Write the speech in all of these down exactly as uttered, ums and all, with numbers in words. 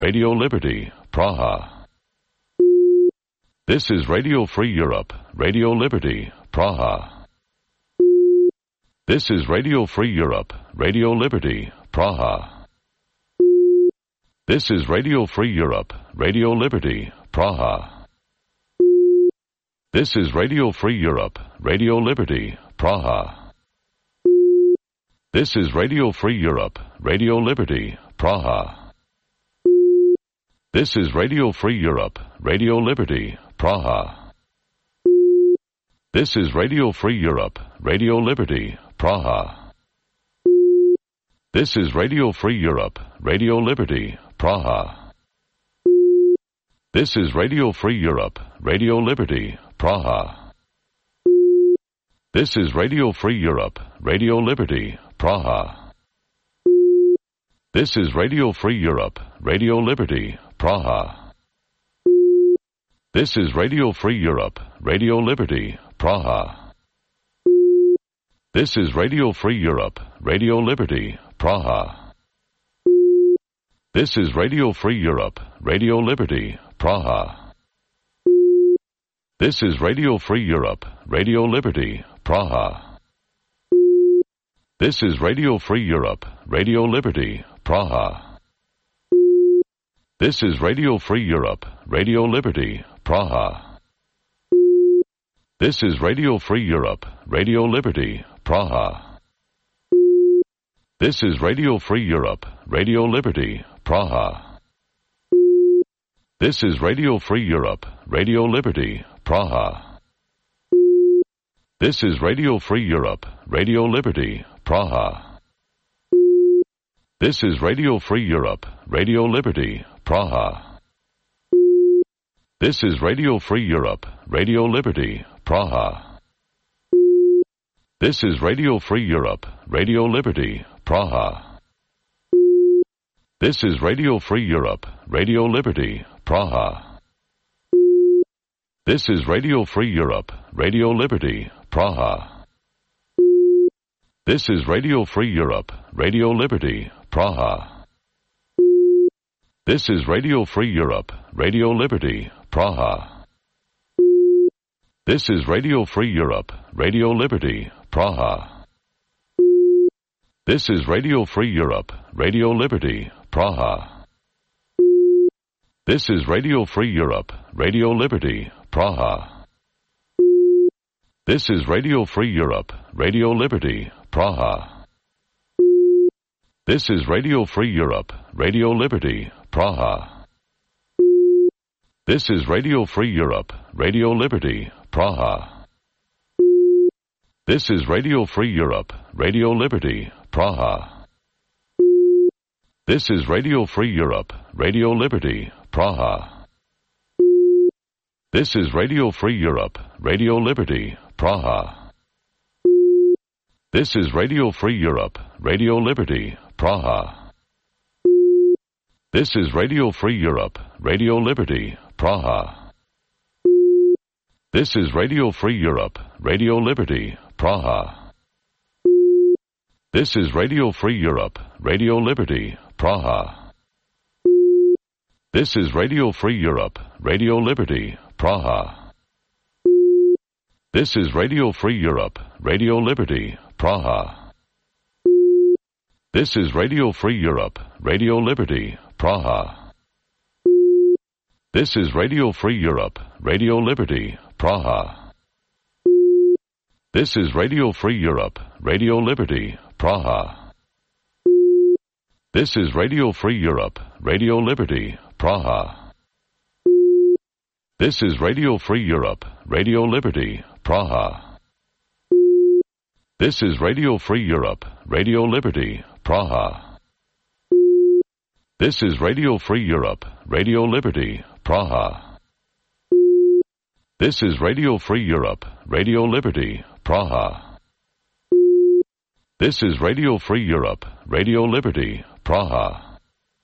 Radio Liberty, Praha. This is Radio Free Europe, Radio Liberty, Praha. This is Radio Free Europe, Radio Liberty, Praha. This is Radio Free Europe, Radio Liberty, Praha. This is Radio Free Europe, Radio Liberty, Praha. This is Radio Free Europe, Radio Liberty, Praha. This is Radio Free Europe, Radio Liberty, Praha. This is Radio Free Europe, Radio Liberty, Praha. This is Radio Free Europe, Radio Liberty, Praha. This is Radio Free Europe, Radio Liberty, Praha. This is Radio Free Europe, Radio Liberty, Praha. This is Radio Free Europe, Radio Liberty, Praha. This is Radio Free Europe, Radio Liberty, Praha. This is Radio Free Europe, Radio Liberty, Praha. This is Radio Free Europe, Radio Liberty, Praha. This is Radio Free Europe, Radio Liberty, Praha. This is Radio Free Europe, Radio Liberty, Praha. This is Radio Free Europe, Radio Liberty, Praha. This is Radio Free Europe, Radio Liberty, Praha. This is Radio Free Europe, Radio Liberty, Praha. This is Radio Free Europe, Radio Liberty, Praha. This is Radio Free Europe, Radio Liberty, Praha. This is Radio Free Europe, Radio Liberty, Praha. This is Radio Free Europe, Radio Liberty, Praha. This is Radio Free Europe, Radio Liberty, Praha. This is Radio Free Europe, Radio Liberty, Praha. This is Radio Free Europe, Radio Liberty, Praha. This is Radio Free Europe, Radio Liberty, Praha. This is Radio Free Europe, Radio Liberty, Praha. This is Radio Free Europe, Radio Liberty, Praha. This is Radio Free Europe, Radio Liberty, Praha. This is Radio Free Europe, Radio Liberty, Praha. This is Radio Free Europe, Radio Liberty, Praha. This is Radio Free Europe, Radio Liberty, Praha. This is Radio Free Europe, Radio Liberty, Praha. This is Radio Free Europe, Radio Liberty, Praha. This is Radio Free Europe, Radio Liberty, Praha. This is Radio Free Europe, Radio Liberty, Praha. This is Radio Free Europe, Radio Liberty, Praha. This is Radio Free Europe, Radio Liberty, Praha. This is Radio Free Europe, Radio Liberty, Praha. This is Radio Free Europe, Radio Liberty, Praha. This is Radio Free Europe, Radio Liberty, Praha. This is Radio Free Europe, Radio Liberty, Praha. This is Radio Free Europe, Radio Liberty, Praha. This is Radio Free Europe, Radio Liberty, Praha. This is Radio Free Europe, Radio Liberty, Praha. This is Radio Free Europe, Radio Liberty, Praha. This is Radio Free Europe, Radio Liberty, Praha. This is Radio Free Europe, Radio Liberty, Praha. This is Radio Free Europe, Radio Liberty, Praha. This is Radio Free Europe, Radio Liberty, Praha. This is Radio Free Europe, Radio Liberty, Praha.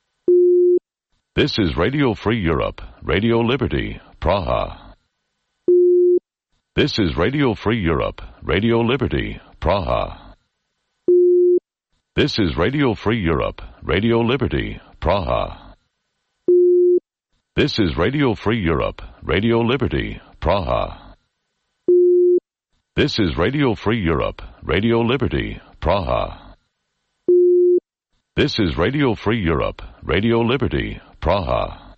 This is Radio Free Europe, Radio Liberty, Praha. This is Radio Free Europe, Radio Liberty, Praha. This is Radio Free Europe, Radio Liberty, Praha. This is Radio Free Europe, Radio Liberty, Praha. This is Radio Free Europe, Radio Liberty, Praha. This is Radio Free Europe, Radio Liberty, Praha.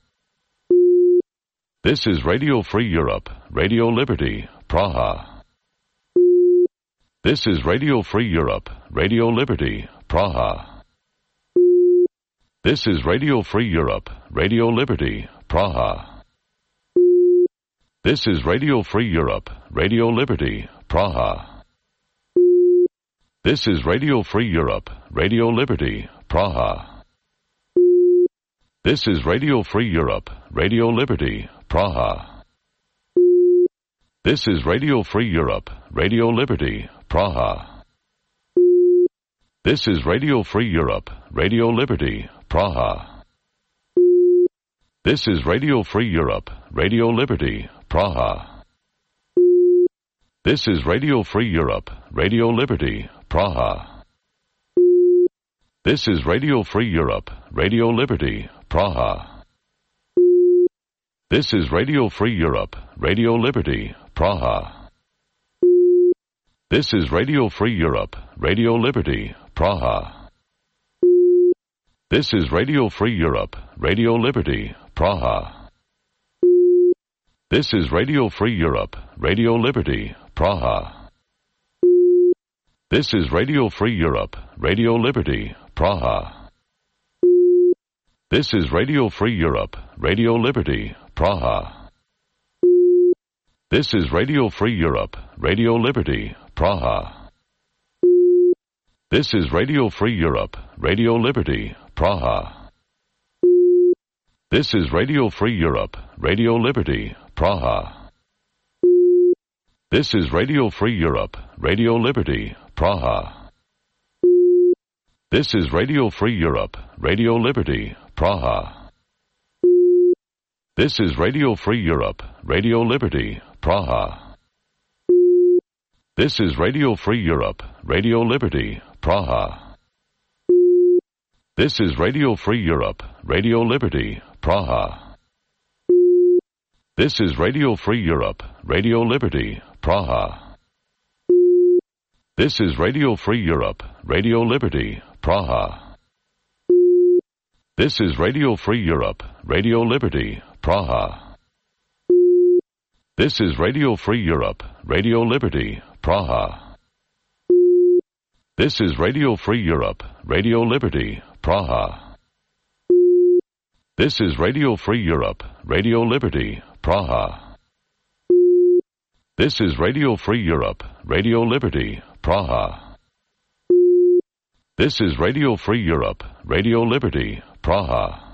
This is Radio Free Europe, Radio Liberty, Praha. This is Radio Free Europe, Radio Liberty, Praha. This is Radio Free Europe, Radio Liberty, Praha. This is Radio Free Europe, Radio Liberty, Praha. This is Radio Free Europe, Radio Liberty, Praha. This is Radio Free Europe, Radio Liberty, Praha. This is Radio Free Europe, Radio Liberty, Praha. This is Radio Free Europe, Radio Liberty, Praha. This is Radio Free Europe, Radio Liberty, Praha. This is Radio Free Europe, Radio Liberty, Praha. This is Radio Free Europe, Radio Liberty, Praha. This is Radio Free Europe, Radio Liberty, Praha. This is Radio Free Europe, Radio Liberty, Praha. This is Radio Free Europe, Radio Liberty, Praha. This is Radio Free Europe, Radio Liberty, Praha. This is Radio Free Europe, Radio Liberty, Praha. This is Radio Free Europe, Radio Liberty, Praha. This is Radio Free Europe, Radio Liberty, Praha. This is Radio Free Europe, Radio Liberty, Praha. This is Radio Free Europe, Radio Liberty, Praha. This is Radio Free Europe, Radio Liberty, Praha. This is Radio Free Europe, Radio Liberty, Praha. This is Radio Free Europe, Radio Liberty, Praha. This is Radio Free Europe, Radio Liberty, Praha. This is Radio Free Europe, Radio Liberty, Praha. This is Radio Free Europe, Radio Liberty, Praha. This is Radio Free Europe, Radio Liberty, Praha. This is Radio Free Europe, Radio Liberty, Praha. This is Radio Free Europe, Radio Liberty, Praha. This is Radio Free Europe, Radio Liberty, Praha. This is Radio Free Europe, Radio Liberty, Praha. This is Radio Free Europe, Radio Liberty, Praha. This is Radio Free Europe, Radio Liberty, Praha.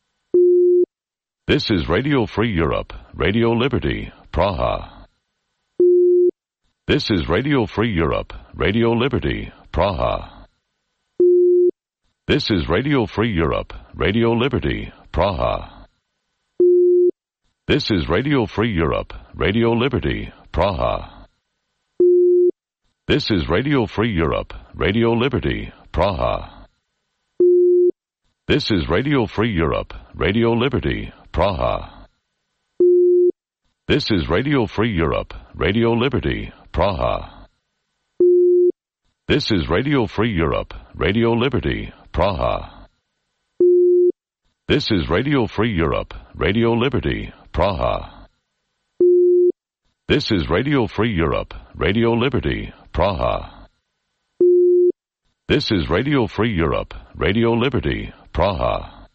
This is Radio Free Europe, Radio Liberty, Praha. This is Radio Free Europe, Radio Liberty, Praha. This is Radio Free Europe, Radio Liberty, Praha. This is Radio Free Europe, Radio Liberty, Praha. This is Radio Free Europe, Radio Liberty, Praha. This is Radio Free Europe, Radio Liberty, Praha. This is Radio Free Europe, Radio Liberty, Praha. This is Radio Free Europe, Radio Liberty, Praha. This is Radio Free Europe, Radio Liberty, Praha. This is Radio Free Europe, Radio Liberty, Praha. This is Radio Free Europe, Radio Liberty, Praha.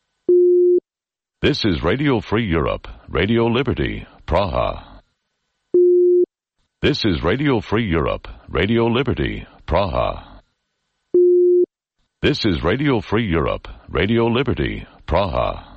This is Radio Free Europe, Radio Liberty, Praha. This is Radio Free Europe, Radio Liberty, Praha. This is Radio Free Europe, Radio Liberty, Praha.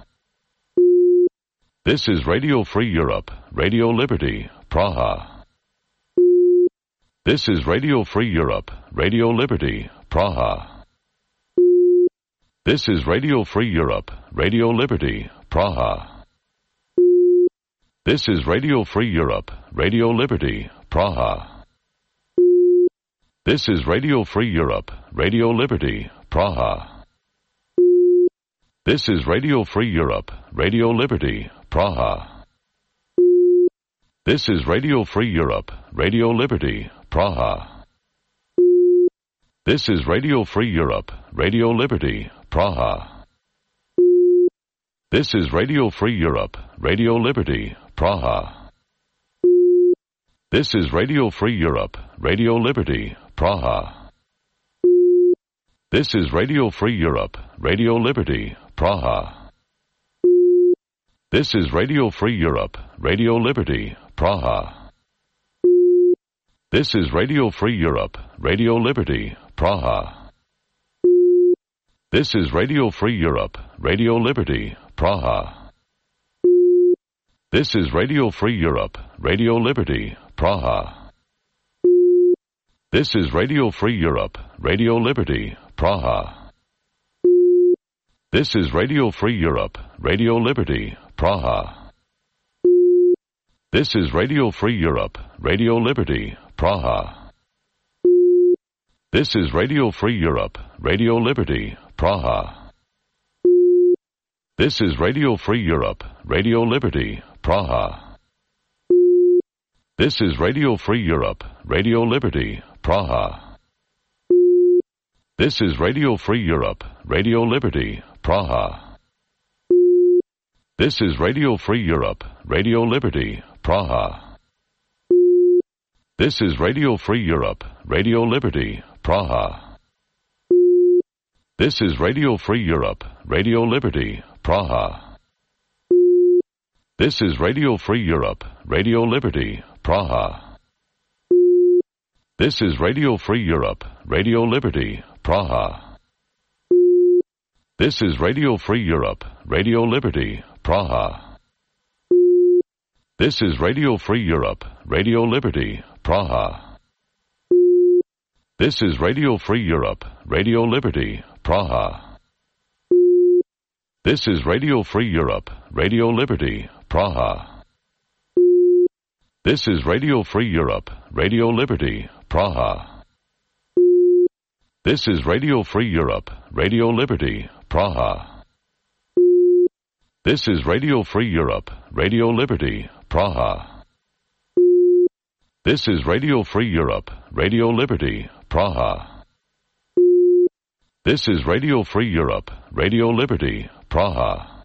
This is Radio Free Europe, Radio Liberty, Praha. This is Radio Free Europe, Radio Liberty, Praha. This is Radio Free Europe, Radio Liberty, Praha. This is Radio Free Europe, Radio Liberty, Praha. This is Radio Free Europe, Radio Liberty, Praha. This is Radio Free Europe, Radio Liberty, Praha. This is Radio Free Europe, Radio Liberty, Praha. This is Radio Free Europe, Radio Liberty, Praha. This is Radio Free Europe, Radio Liberty, Praha. This is Radio Free Europe, Radio Liberty, Praha. This is Radio Free Europe, Radio Liberty, Praha. This is Radio Free Europe, Radio Liberty, Praha. This is Radio Free Europe, Radio Liberty, Praha. This is Radio Free Europe, Radio Liberty, Praha. This is Radio Free Europe, Radio Liberty, Praha. This is Radio Free Europe, Radio Liberty, Praha. This is Radio Free Europe, Radio Liberty, Praha. This is Radio Free Europe, Radio Liberty, Praha. This is Radio Free Europe, Radio Liberty, Praha. This is Radio Free Europe, Radio Liberty, Praha. This is Radio Free Europe, Radio Liberty, Praha. This is Radio Free Europe, Radio Liberty, Praha. This is Radio Free Europe, Radio Liberty, Praha. This is Radio Free Europe, Radio Liberty, Praha. This is Radio Free Europe, Radio Liberty, Praha. This is Radio Free Europe, Radio Liberty, Praha. This is Radio Free Europe, Radio Liberty, Praha. This is Radio Free Europe, Radio Liberty, Praha. This is Radio Free Europe, Radio Liberty, Praha. This is Radio Free Europe, Radio Liberty, Praha. This is Radio Free Europe, Radio Liberty, Praha. This is Radio Free Europe, Radio Liberty, Praha. This is Radio Free Europe, Radio Liberty, Praha. This is Radio Free Europe, Radio Liberty, Praha. This is Radio Free Europe, Radio Liberty, Praha. This is Radio Free Europe, Radio Liberty, Praha.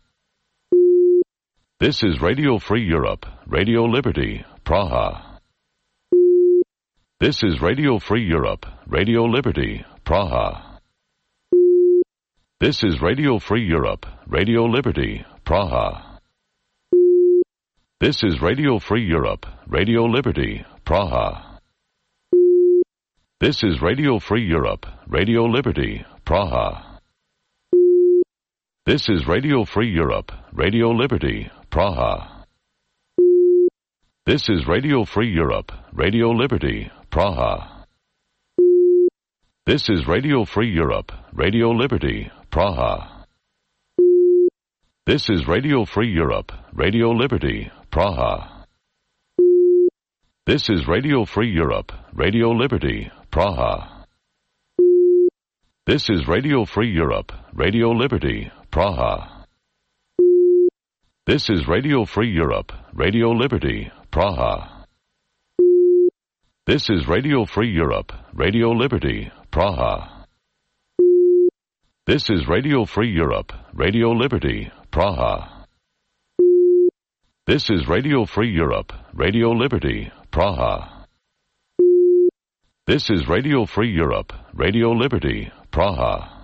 This is Radio Free Europe, Radio Liberty, Praha. This is Radio Free Europe, Radio Liberty, Praha. This is Radio Free Europe, Radio Liberty, Praha. This is Radio Free Europe, Radio Liberty, Praha. This is Radio Free Europe, Radio Liberty, Praha. This is Radio Free Europe, Radio Liberty, Praha. This is Radio Free Europe, Radio Liberty, Praha. This is Radio Free Europe, Radio Liberty, Praha. This is Radio Free Europe, Radio Liberty, Praha. This is Radio Free Europe, Radio Liberty, Praha. This is Radio Free Europe, Radio Liberty, Praha. This is Radio Free Europe, Radio Liberty, Praha. This is Radio Free Europe, Radio Liberty, Praha. This is Radio Free Europe, Radio Liberty, Praha. This is Radio Free Europe, Radio Liberty, Praha. This is Radio Free Europe, Radio Liberty, Praha.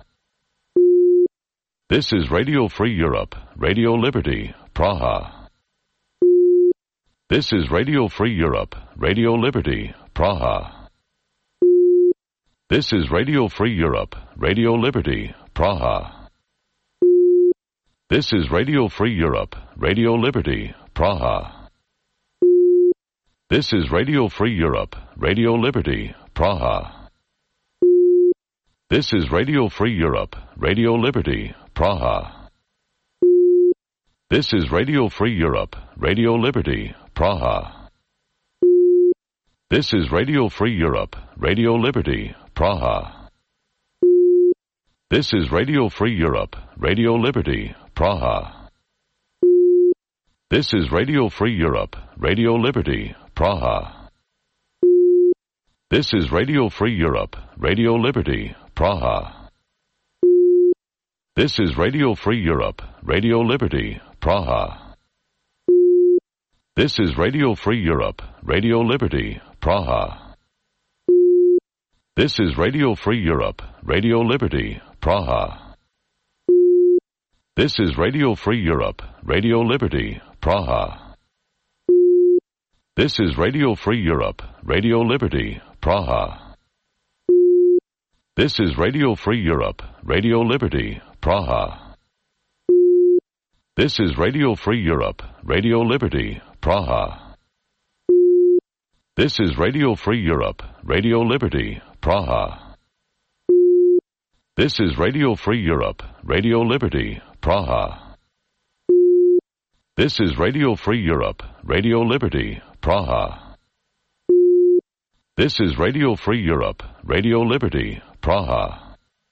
This is Radio Free Europe, Radio Liberty, Praha. This is Radio Free Europe, Radio Liberty, Praha. This is Radio Free Europe, Radio Liberty, Praha. This is Radio Free Europe, Radio Liberty, Praha. This is Radio Free Europe, Radio Liberty, Praha. This is Radio Free Europe, Radio Liberty, Praha. This is Radio Free Europe, Radio Liberty, Praha. This is Radio Free Europe, Radio Liberty, Praha. This is Radio Free Europe, Radio Liberty, Praha. This is Radio Free Europe, Radio Liberty, Praha. This is Radio Free Europe, Radio Liberty, Praha. This is Radio Free Europe, Radio Liberty, Praha. This is Radio Free Europe, Radio Liberty, Praha. This is Radio Free Europe, Radio Liberty, Praha. This is Radio Free Europe, Radio Liberty, Praha. This is Radio Free Europe, Radio Liberty, Praha. This is Radio Free Europe, Radio Liberty, Praha. This is Radio Free Europe, Radio Liberty, Praha. This is Radio Free Europe, Radio Liberty, Praha. This is Radio Free Europe, Radio Liberty, Praha. This is Radio Free Europe, Radio Liberty, Praha. This is Radio Free Europe, Radio Liberty, Praha.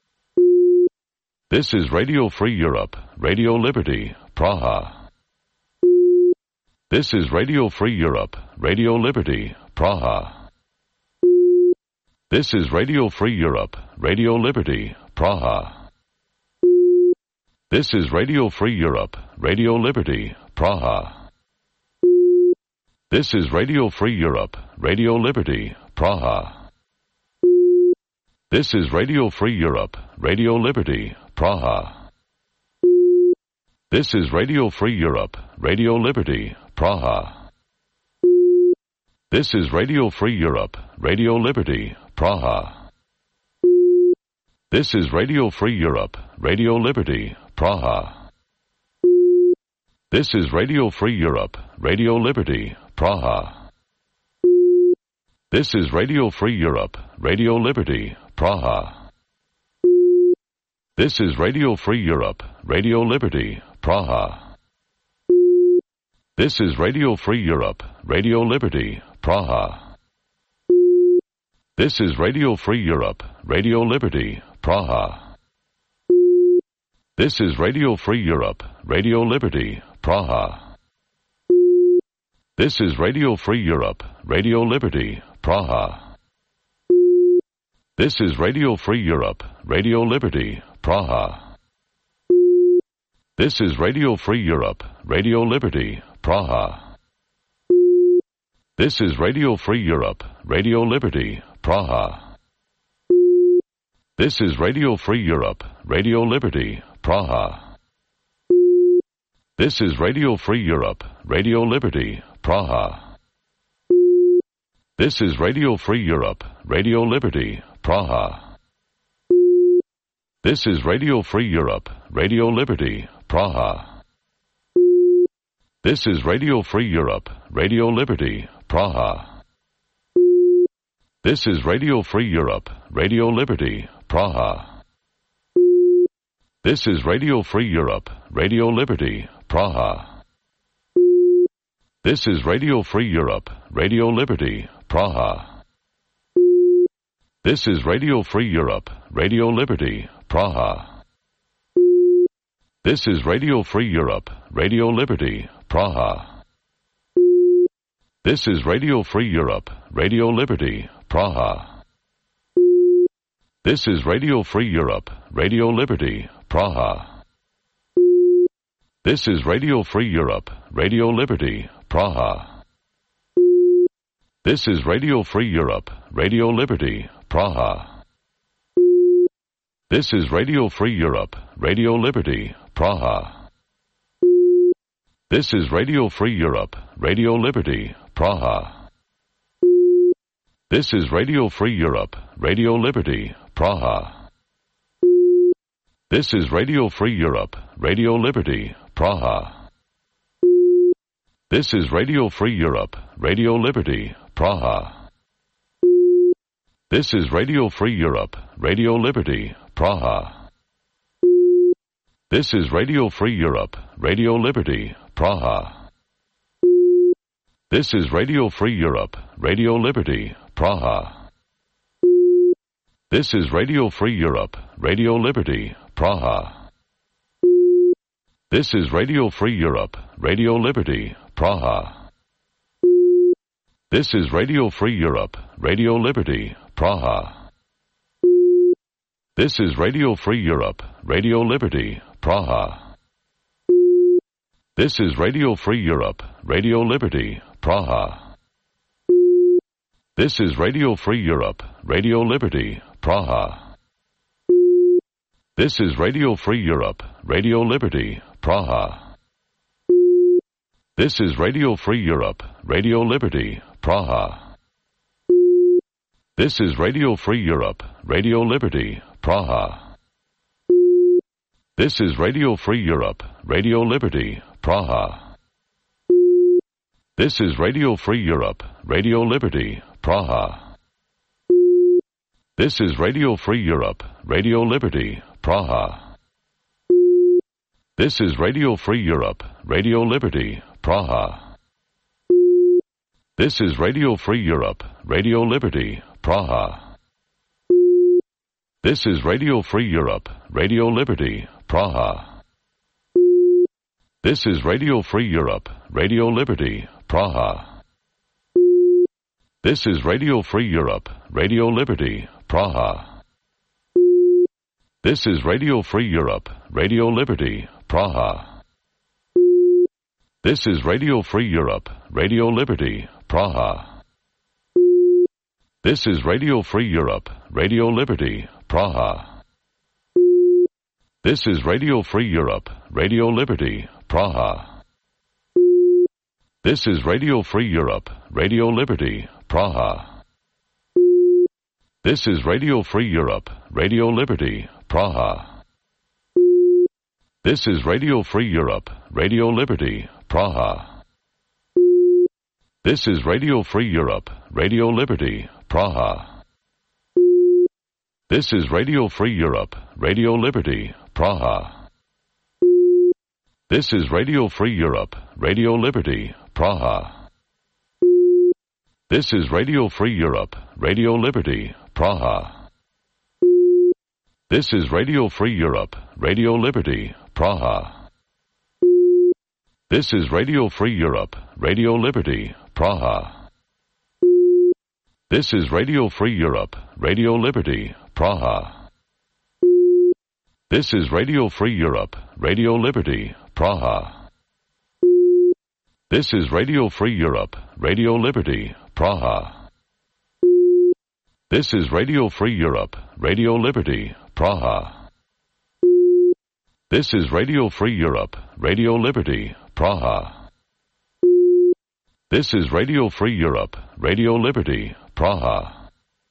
This is Radio Free Europe, Radio Liberty, Praha. This is Radio Free Europe, Radio Liberty, Praha. This is Radio Free Europe, Radio Liberty, Praha. This is Radio Free Europe, Radio Liberty, Praha. This is Radio Free Europe, Radio Liberty, Praha. This is Radio Free Europe, Radio Liberty, Praha. This is Radio Free Europe, Radio Liberty, Praha. This is Radio Free Europe, Radio Liberty, Praha. This is Radio Free Europe, Radio Liberty, Praha. This is Radio Free Europe, Radio Liberty, Praha. This is Radio Free Europe, Radio Liberty, Praha. This is Radio Free Europe, Radio Liberty, Praha. This is Radio Free Europe, Radio Liberty, Praha. This is Radio Free Europe, Radio Liberty, Praha. This is Radio Free Europe, Radio Liberty, Praha. This is Radio Free Europe, Radio Liberty, Praha. This is Radio Free Europe, Radio Liberty, Praha. This is Radio Free Europe, Radio Liberty, Praha. This is Radio Free Europe, Radio Liberty, Praha. This is Radio Free Europe, Radio Liberty, Praha. This is Radio Free Europe, Radio Liberty, Praha. This is Radio Free Europe, Radio Liberty, Praha. This is Radio Free Europe, Radio Liberty, Praha. This is Radio Free Europe, Radio Liberty, Praha. This is Radio Free Europe, Radio Liberty, Praha. This is Radio Free Europe, Radio Liberty, Praha. This is Radio Free Europe, Radio Liberty, Praha. This is Radio Free Europe, Radio Liberty, Praha. This is Radio Free Europe, Radio Liberty, Praha. This is Radio Free Europe, Radio Liberty, Praha. This is Radio Free Europe, Radio Liberty, Praha. This is Radio Free Europe, Radio Liberty, Praha. This is Radio Free Europe, Radio Liberty, Praha. This is Radio Free Europe, Radio Liberty, Praha. This is Radio Free Europe, Radio Liberty, Praha. This is Radio Free Europe, Radio Liberty, Praha. This is Radio Free Europe, Radio Liberty, Praha. This is Radio Free Europe, Radio Liberty, Praha. This is Radio Free Europe, Radio Liberty, Praha. This is Radio Free Europe, Radio Liberty, Praha. This is Radio Free Europe, Radio Liberty, Praha. This is Radio Free Europe, Radio Liberty, Praha. This is Radio Free Europe, Radio Liberty, Praha. This is Radio Free Europe, Radio Liberty, Praha. This is Radio Free Europe, Radio Liberty, Praha. This is Radio Free Europe, Radio Liberty, Praha. This is Radio Free Europe, Radio Liberty, Praha. This is Radio Free Europe, Radio Liberty, Praha. This is Radio Free Europe, Radio Liberty, Praha. This is Radio Free Europe, Radio Liberty, Praha. This is Radio Free Europe, Radio Liberty, Praha. This is Radio Free Europe, Radio Liberty, Praha. This is Radio Free Europe, Radio Liberty, Praha. This is Radio Free Europe, Radio Liberty, Praha. This is Radio Free Europe, Radio Liberty, Praha. This is Radio Free Europe, Radio Liberty, Praha. This is Radio Free Europe, Radio Liberty, Praha. This is Radio Free Europe, Radio Liberty, Praha. This is Radio Free Europe, Radio Liberty, Praha. This is Radio Free Europe, Radio Liberty, Praha. This is Radio Free Europe, Radio Liberty, Praha. This is Radio Free Europe, Radio Liberty, Praha. This is Radio Free Europe, Radio Liberty, Praha. This is Radio Free Europe, Radio Liberty, Praha. This is Radio Free Europe, Radio Liberty, Praha. This is Radio Free Europe, Radio Liberty, Praha. This is Radio Free Europe, Radio Liberty, Praha. This is Radio Free Europe, Radio Liberty, Praha. This is Radio Free Europe, Radio Liberty, Praha. This is Radio Free Europe, Radio Liberty, Praha. This is Radio Free Europe, Radio Liberty, Praha. This is Radio Free Europe, Radio Liberty, Praha. This is Radio Free Europe, Radio Liberty, Praha. This is Radio Free Europe, Radio Liberty, Praha. This is Radio Free Europe, Radio Liberty, Praha. This is Radio Free Europe, Radio Liberty, Praha. This is Radio Free Europe, Radio Liberty, Praha.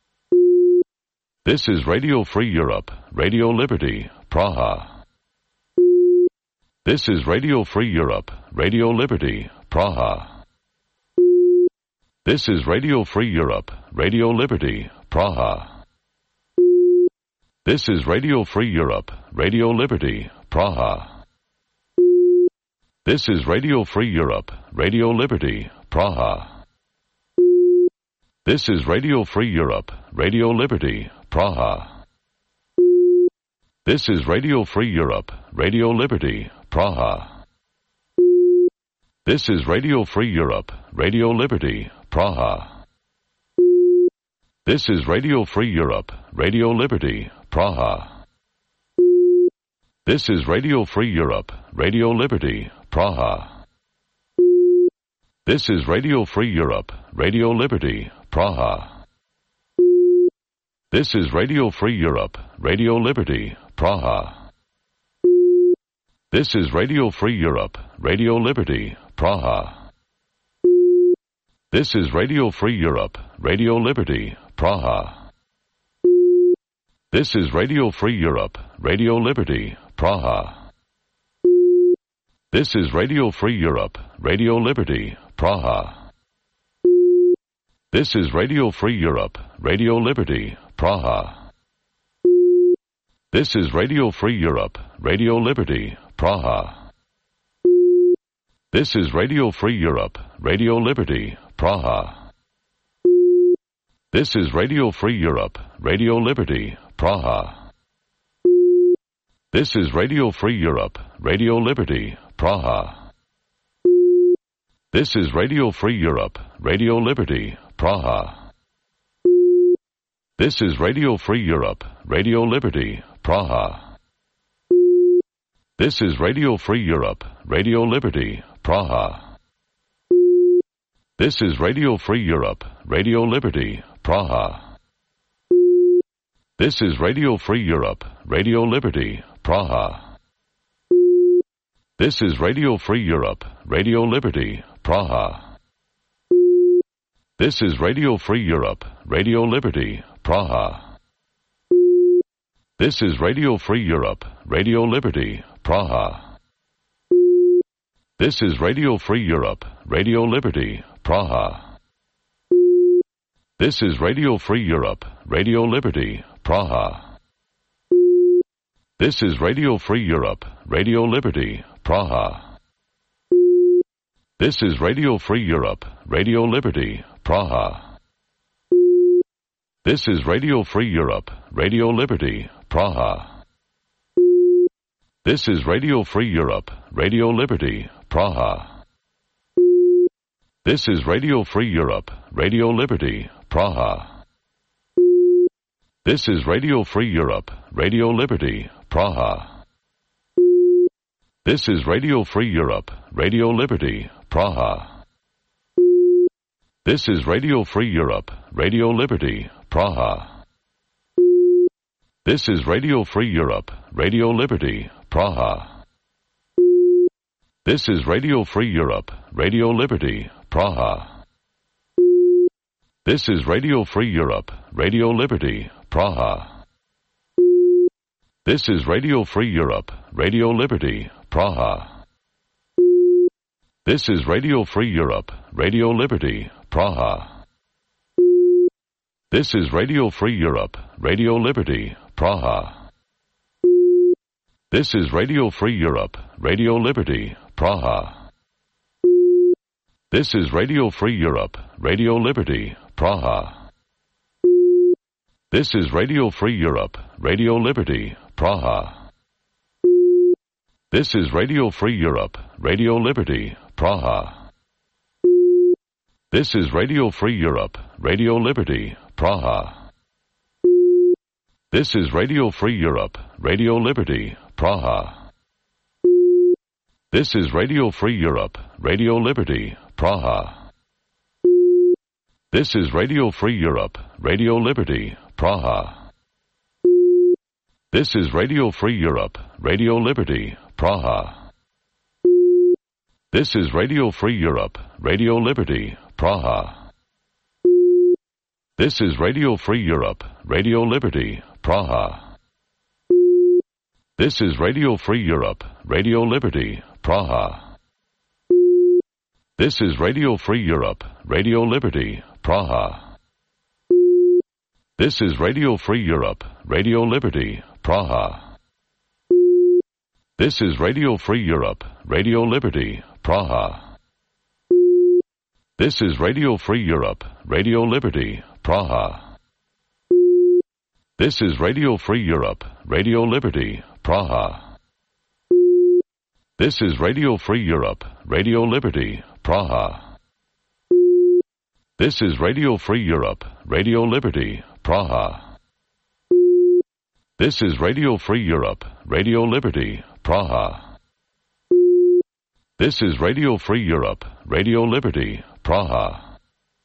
This is Radio Free Europe, Radio Liberty, Praha. This is Radio Free Europe, Radio Liberty, Praha. This is Radio Free Europe, Radio Liberty, Praha. This is Radio Free Europe, Radio Liberty, Praha. This is Radio Free Europe, Radio Liberty, Praha. This is Radio Free Europe, Radio Liberty, Praha. This is Radio Free Europe, Radio Liberty, Praha. This is Radio Free Europe, Radio Liberty, Praha. This is Radio Free Europe, Radio Liberty, Praha. This is Radio Free Europe, Radio Liberty, Praha. This is Radio Free Europe, Radio Liberty, Praha. This is Radio Free Europe, Radio Liberty, Praha. This is Radio Free Europe, Radio Liberty, Praha. This is Radio Free Europe, Radio Liberty, Praha. This is Radio Free Europe, Radio Liberty, Praha. This is Radio Free Europe, Radio Liberty, Praha. This is Radio Free Europe, Radio Liberty, Praha. This is Radio Free Europe, Radio Liberty, Praha. This is Radio Free Europe, Radio Liberty, Praha. This is Radio Free Europe, Radio Liberty, Praha. This is Radio Free Europe, Radio Liberty, Praha. This is Radio Free Europe, Radio Liberty, Praha. This is Radio Free Europe, Radio Liberty, Praha. This is Radio Free Europe, Radio Liberty, Praha. This is Radio Free Europe, Radio Liberty, Praha. This is Radio Free Europe, Radio Liberty, Praha. This is Radio Free Europe, Radio Liberty, Praha. This is Radio Free Europe, Radio Liberty, Praha. This is Radio Free Europe, Radio Liberty, Praha. This is Radio Free Europe, Radio Liberty, Praha. This is Radio Free Europe, Radio Liberty, Praha. This is Radio Free Europe, Radio Liberty, Praha. This is Radio Free Europe, Radio Liberty, Praha. This is Radio Free Europe, Radio Liberty, Praha. This is Radio Free Europe, Radio Liberty, Praha. This is Radio Free Europe, Radio Liberty, Praha. This is Radio Free Europe, Radio Liberty, Praha. This is Radio Free Europe, Radio Liberty, Praha. This is Radio Free Europe, Radio Liberty, Praha. This is Radio Free Europe, Radio Liberty, Praha. This is Radio Free Europe, Radio Liberty, Praha. This is Radio Free Europe, Radio Liberty, Praha. This is Radio Free Europe, Radio Liberty, Praha. This is Radio Free Europe, Radio Liberty, Praha. This is Radio Free Europe, Radio Liberty, Praha. This is Radio Free Europe, Radio Liberty, Praha. This is Radio Free Europe, Radio Liberty, Praha. This is Radio Free Europe, Radio Liberty, Praha. This is Radio Free Europe, Radio Liberty, Praha. This is Radio Free Europe, Radio Liberty, Praha. This is Radio Free Europe, Radio Liberty, Praha. This is Radio Free Europe, Radio Liberty, Praha. This is Radio Free Europe, Radio Liberty, Praha. This is Radio Free Europe, Radio Liberty, Praha. This is Radio Free Europe, Radio Liberty, Praha. This is Radio Free Europe, Radio Liberty, Praha. This is Radio Free Europe, Radio Liberty, Praha. This is Radio Free Europe, Radio Liberty, Praha. This is Radio Free Europe, Radio Liberty, Praha. This is Radio Free Europe, Radio Liberty, Praha. This is Radio Free Europe, Radio Liberty, Praha. This is Radio Free Europe, Radio Liberty, Praha. This is Radio Free Europe, Radio Liberty, Praha. This is Radio Free Europe, Radio Liberty, Praha. This is Radio Free Europe, Radio Liberty, Praha. This is Radio Free Europe, Radio Liberty, Praha.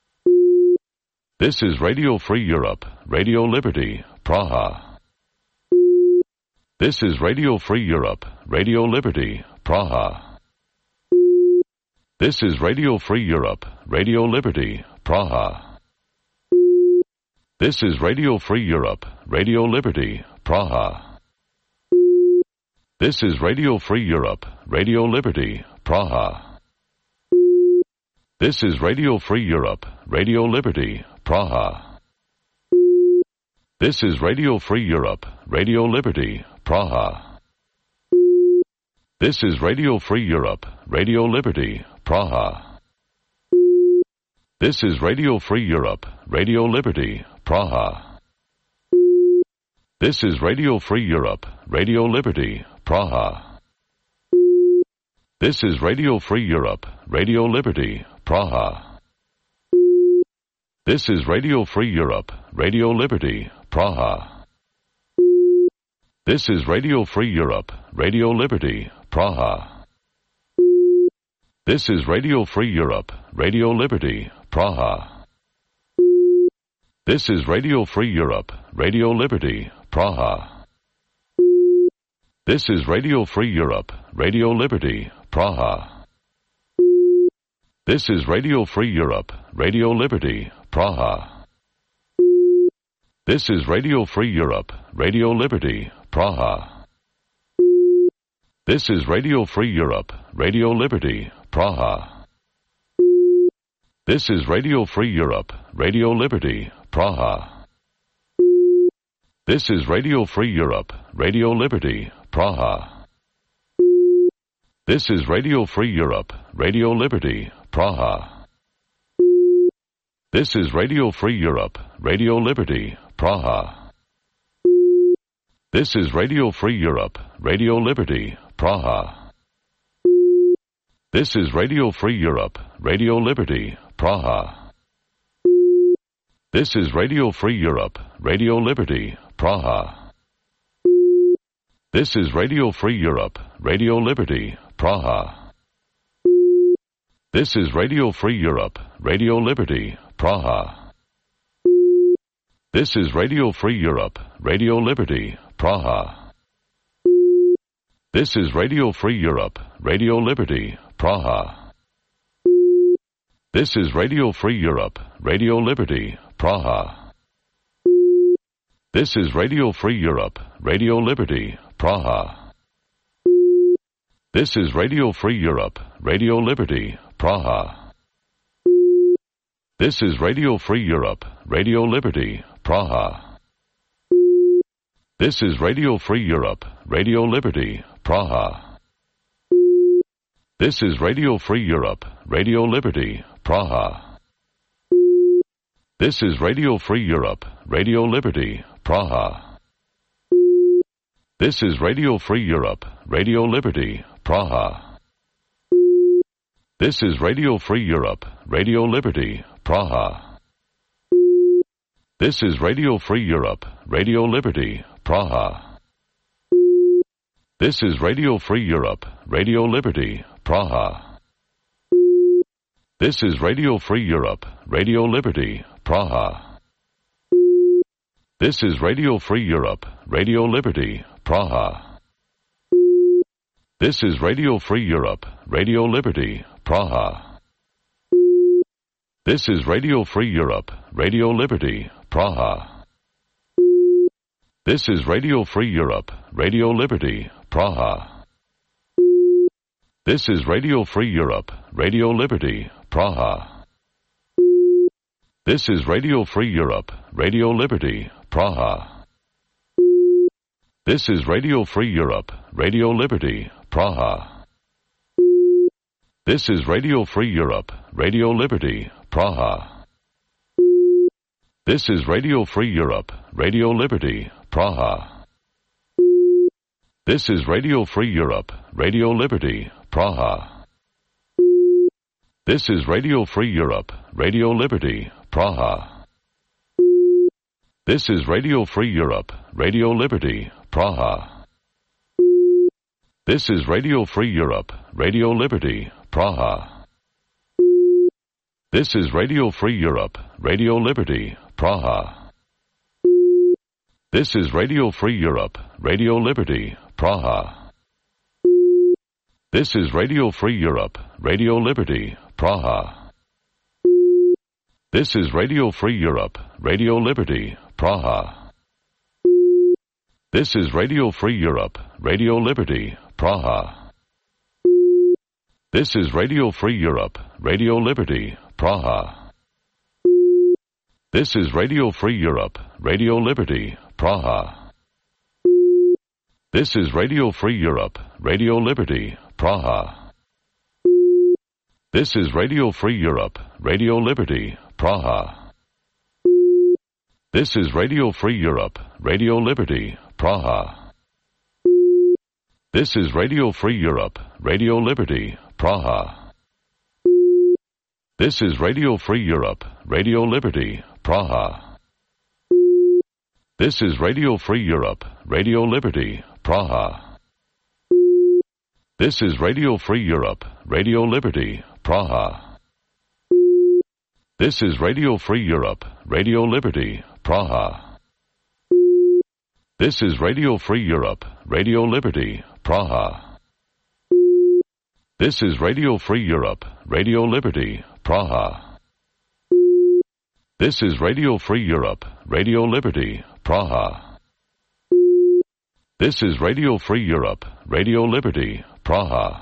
This is Radio Free Europe, Radio Liberty, Praha. This is Radio Free Europe, Radio Liberty, Praha. This is Radio Free Europe, Radio Liberty, Praha. This is Radio Free Europe, Radio Liberty, Praha. This is Radio Free Europe, Radio Liberty, Praha. This is Radio Free Europe, Radio Liberty, Praha. This is Radio Free Europe, Radio Liberty, Praha. This is Radio Free Europe, Radio Liberty, Praha. This is Radio Free Europe, Radio Liberty, Praha. This is Radio Free Europe, Radio Liberty, Praha. This is Radio Free Europe, Radio Liberty, Praha. This is Radio Free Europe, Radio Liberty, Praha. This is Radio Free Europe, Radio Liberty, Praha. This is Radio Free Europe, Radio Liberty, Praha. This is Radio Free Europe, Radio Liberty, Praha. This is Radio Free Europe, Radio Liberty, Praha. This is Radio Free Europe, Radio Liberty, Praha. This is Radio Free Europe, Radio Liberty, Praha. This is Radio Free Europe, Radio Liberty, Praha. This is Radio Free Europe, Radio Liberty, Praha. This is Radio Free Europe, Radio Liberty, Praha. This is Radio Free Europe, Radio Liberty, Praha. This is Radio Free Europe, Radio Liberty, Praha. This is Radio Free Europe, Radio Liberty, Praha. This is Radio Free Europe, Radio Liberty, Praha. This is Radio Free Europe, Radio Liberty, Praha. This is Radio Free Europe, Radio Liberty, Praha. This is Radio Free Europe, Radio Liberty, Praha. This is Radio Free Europe, Radio Liberty, Praha. This is Radio Free Europe, Radio Liberty, Praha. This is Radio Free Europe, Radio Liberty, Praha. This is Radio Free Europe, Radio Liberty, Praha. This is Radio Free Europe, Radio Liberty, Praha. This is Radio Free Europe, Radio Liberty, Praha. This is Radio Free Europe, Radio Liberty, Praha. This is Radio Free Europe, Radio Liberty, Praha. This is Radio Free Europe, Radio Liberty, Praha. This is Radio Free Europe, Radio Liberty, Praha. This is Radio Free Europe, Radio Liberty, Praha. This is Radio Free Europe, Radio Liberty, Praha. This is Radio Free Europe, Radio Liberty, Praha. This is Radio Free Europe, Radio Liberty, Praha. This is Radio Free Europe, Radio Liberty, Praha. This is Radio Free Europe, Radio Liberty, Praha. This is Radio Free Europe, Radio Liberty, Praha. This is Radio Free Europe, Radio Liberty, Praha. This is Radio Free Europe, Radio Liberty, Praha. This is Radio Free Europe, Radio Liberty, Praha. This is Radio Free Europe, Radio Liberty, Praha. This is Radio Free Europe, Radio Liberty, Praha. This is Radio Free Europe, Radio Liberty, Praha. This is Radio Free Europe, Radio Liberty, Praha. This is Radio Free Europe, Radio Liberty, Praha. This is Radio Free Europe, Radio Liberty, Praha. This is Radio Free Europe, Radio Liberty, Praha. This is Radio Free Europe, Radio Liberty, Praha. This is Radio Free Europe, Radio Liberty, Praha. This is Radio Free Europe, Radio Liberty, Praha. This is Radio Free Europe, Radio Liberty, Praha. This is Radio Free Europe, Radio Liberty, Praha. This is Radio Free Europe, Radio Liberty, Praha. This is Radio Free Europe, Radio Liberty, Praha. This is Radio Free Europe, Radio Liberty, Praha. This is Radio Free Europe, Radio Liberty, Praha. This is Radio Free Europe, Radio Liberty, Praha. This is Radio Free Europe, Radio Liberty, Praha. This is Radio Free Europe, Radio Liberty, Praha. This is Radio Free Europe, Radio Liberty, Praha. This is Radio Free Europe, Radio Liberty, Praha. This is Radio Free Europe, Radio Liberty, Praha. This is Radio Free Europe, Radio Liberty, Praha. This is Radio Free Europe, Radio Liberty, Praha. This is Radio Free Europe, Radio Liberty, Praha. This is Radio Free Europe, Radio Liberty, Praha.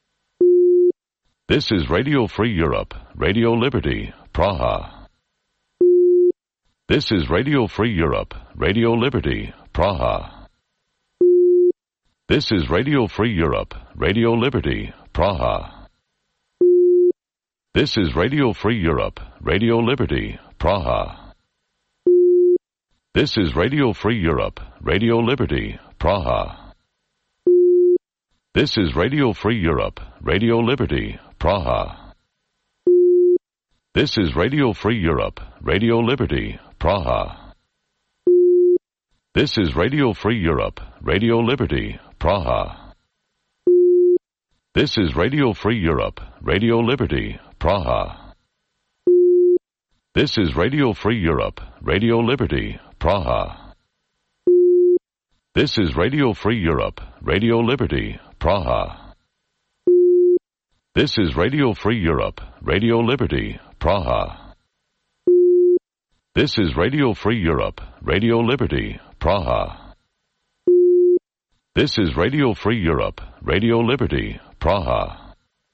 This is Radio Free Europe, Radio Liberty, Praha. This is Radio Free Europe, Radio Liberty, Praha. This is Radio Free Europe, Radio Liberty, Praha. This is Radio Free Europe, Radio Liberty, Praha. This is Radio Free Europe, Radio Liberty, Praha. This is Radio Free Europe, Radio Liberty, Praha. This is Radio Free Europe, Radio Liberty, Praha. This is Radio Free Europe, Radio Liberty, Praha. This is Radio Free Europe, Radio Liberty, Praha. This is Radio Free Europe, Radio Liberty, Praha. This is Radio Free Europe, Radio Liberty, Praha. This is Radio Free Europe, Radio Liberty, Praha. This is Radio Free Europe, Radio Liberty, Praha. This is Radio Free Europe, Radio Liberty, Praha.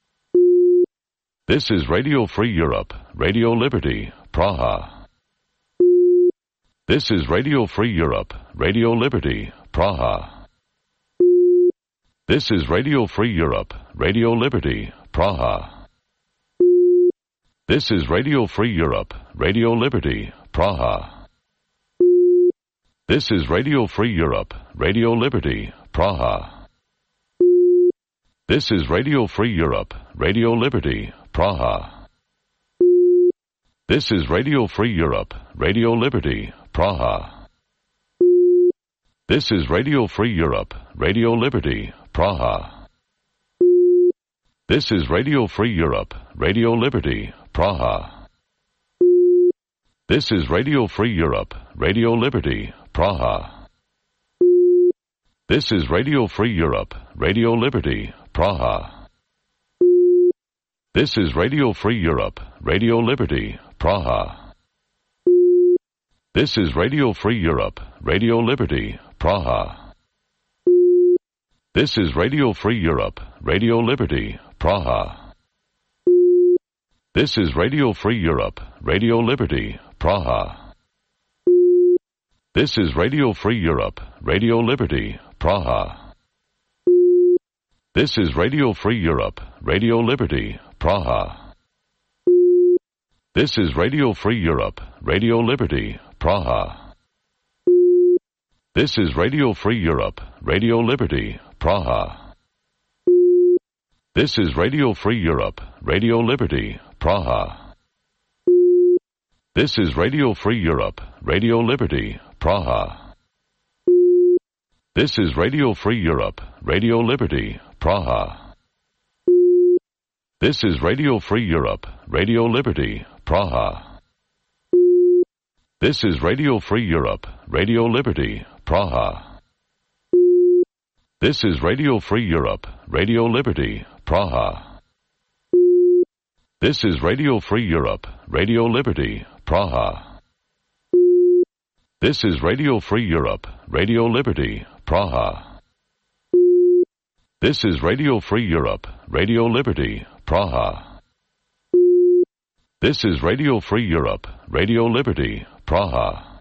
This is Radio Free Europe, Radio Liberty, Praha. This is Radio Free Europe, Radio Liberty, Praha. This is Radio Free Europe, Radio Liberty, Praha. This is Radio Free Europe, Radio Liberty, Praha. This is Radio Free Europe, Radio Liberty, Praha. This is Radio Free Europe, Radio Liberty, Praha. This is Radio Free Europe, Radio Liberty, Praha. This is Radio Free Europe, Radio Liberty, Praha. This is Radio Free Europe, Radio Liberty, Praha. This is Radio Free Europe, Radio Liberty, Praha. This is Radio Free Europe, Radio Liberty, Praha. This is Radio Free Europe, Radio Liberty, Praha. This is Radio Free Europe, Radio Liberty, Praha. This is Radio Free Europe, Radio Liberty, Praha. This is Radio Free Europe, Radio Liberty, Praha. This is Radio Free Europe, Radio Liberty, Praha. This is Radio Free Europe, Radio Liberty, Praha. This is Radio Free Europe, Radio Liberty, Praha. This is Radio Free Europe, Radio Liberty, Praha. This is Radio Free Europe, Radio Liberty, Praha. This is Radio Free Europe, Radio Liberty, Praha. This is Radio Free Europe, Radio Liberty, Praha. This is Radio Free Europe, Radio Liberty, Praha. This is Radio Free Europe, Radio Liberty, Praha. This is Radio Free Europe, Radio Liberty, Praha. This is Radio Free Europe, Radio Liberty, Praha. This is Radio Free Europe, Radio Liberty, Praha. This is Radio Free Europe, Radio Liberty, Praha. This is Radio Free Europe, Radio Liberty, Praha.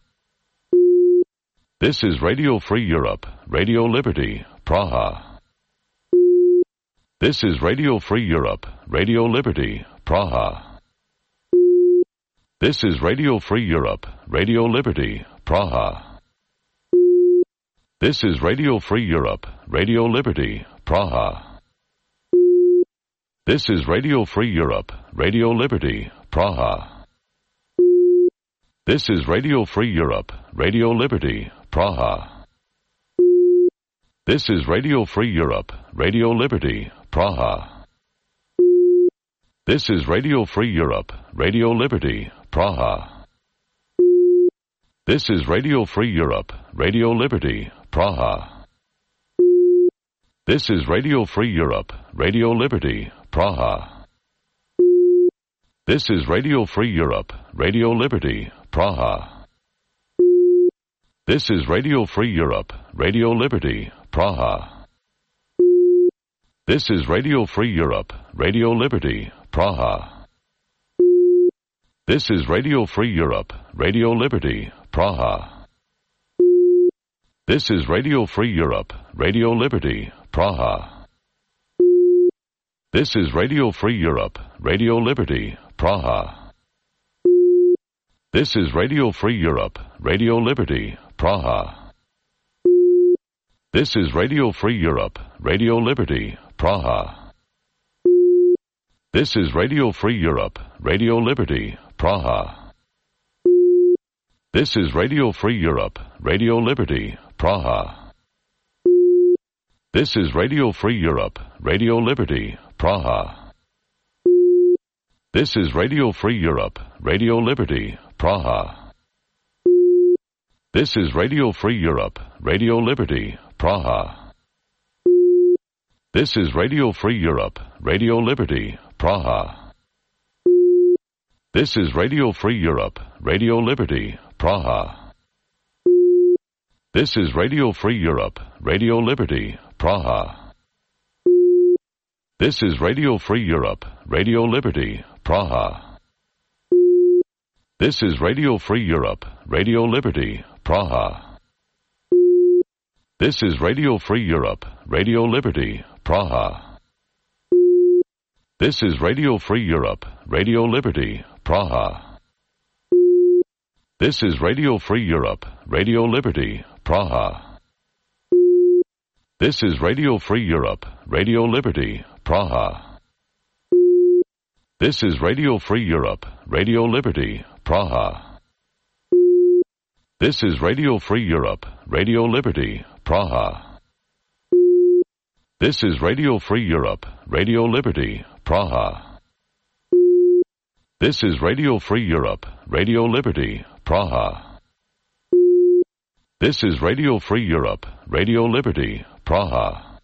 This is Radio Free Europe, Radio Liberty, Praha. This is Radio Free Europe, Radio Liberty, Praha. This is Radio Free Europe, Radio Liberty, Praha. This is Radio Free Europe, Radio Liberty, Praha. This is Radio Free Europe, Radio Liberty, Praha. This is Radio Free Europe, Radio Liberty, Praha. This is Radio Free Europe, Radio Liberty, Praha. This is Radio Free Europe, Radio Liberty, Praha. This is Radio Free Europe, Radio Liberty, Praha. This is Radio Free Europe, Radio Liberty, Praha. This is Radio Free Europe, Radio Liberty, Praha. This is Radio Free Europe, Radio Liberty, Praha. This is Radio Free Europe, Radio Liberty, Praha. This is Radio Free Europe, Radio Liberty, Praha. This is Radio Free Europe, Radio Liberty, Praha. This is Radio Free Europe, Radio Liberty, Praha. This is Radio Free Europe, Radio Liberty, Praha. This is Radio Free Europe, Radio Liberty, Praha. This is Radio Free Europe, Radio Liberty, Praha. This is Radio Free Europe, Radio Liberty, Praha. This is Radio Free Europe, Radio Liberty, Praha. This is Radio Free Europe, Radio Liberty, Praha. This is Radio Free Europe, Radio Liberty, Praha. This is Radio Free Europe, Radio Liberty, Praha. This is Radio Free Europe, Radio Liberty, Praha. This is Radio Free Europe, Radio Liberty, Praha. This is Radio Free Europe, Radio Liberty, Praha. This is Radio Free Europe, Radio Liberty, Praha. This is Radio Free Europe, Radio Liberty, Praha. This is Radio Free Europe, Radio Liberty, Praha. This is Radio Free Europe, Radio Liberty, Praha. This is Radio Free Europe, Radio Liberty, Praha. This is Radio Free Europe, Radio Liberty, Praha. This is Radio Free Europe, Radio Liberty, Praha. This is Radio Free Europe, Radio Liberty, Praha. This is Radio Free Europe, Radio Liberty, Praha. This is Radio Free Europe, Radio Liberty, Praha.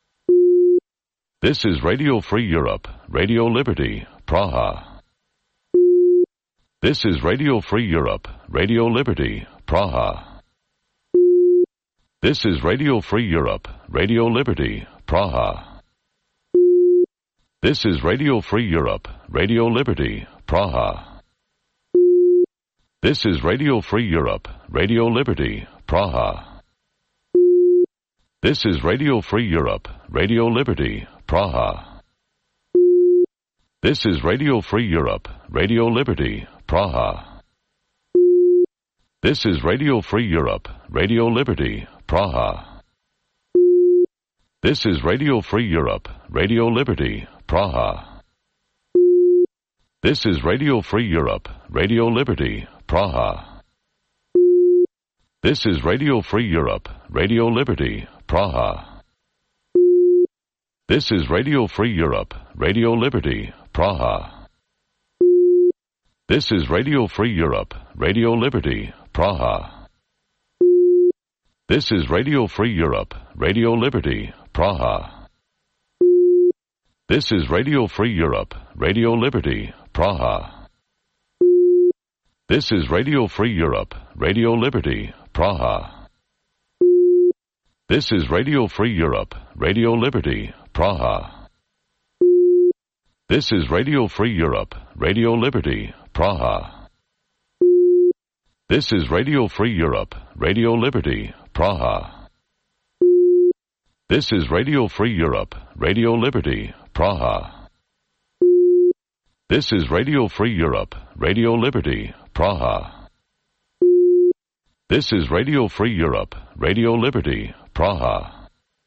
This is Radio Free Europe, Radio Liberty, Praha. This is Radio Free Europe, Radio Liberty, Praha. This is Radio Free Europe, Radio Liberty, Praha. This is Radio Free Europe, Radio Liberty, Praha. This is Radio Free Europe, Radio Liberty, Praha. This is Radio Free Europe, Radio Liberty, Praha. This is Radio Free Europe, Radio Liberty, Praha. This is Radio Free Europe, Radio Liberty, Praha. This is Radio Free Europe, Radio Liberty, Praha. This is Radio Free Europe, Radio Liberty, Praha. This is Radio Free Europe, Radio Liberty, Praha. This is Radio Free Europe, Radio Liberty, Praha. This is Radio Free Europe, Radio Liberty, Praha. This is Radio Free Europe, Radio Liberty, Praha. This is Radio Free Europe, Radio Liberty, Praha. This is Radio Free Europe, Radio Liberty, Praha. This is Radio Free Europe, Radio Liberty, Praha. This is Radio Free Europe, Radio Liberty, Praha. This is Radio Free Europe, Radio Liberty, Praha. This is Radio Free Europe, Radio Liberty, Praha. This is Radio Free Europe, Radio Liberty, Praha. This is Radio Free Europe, Radio Liberty, Praha.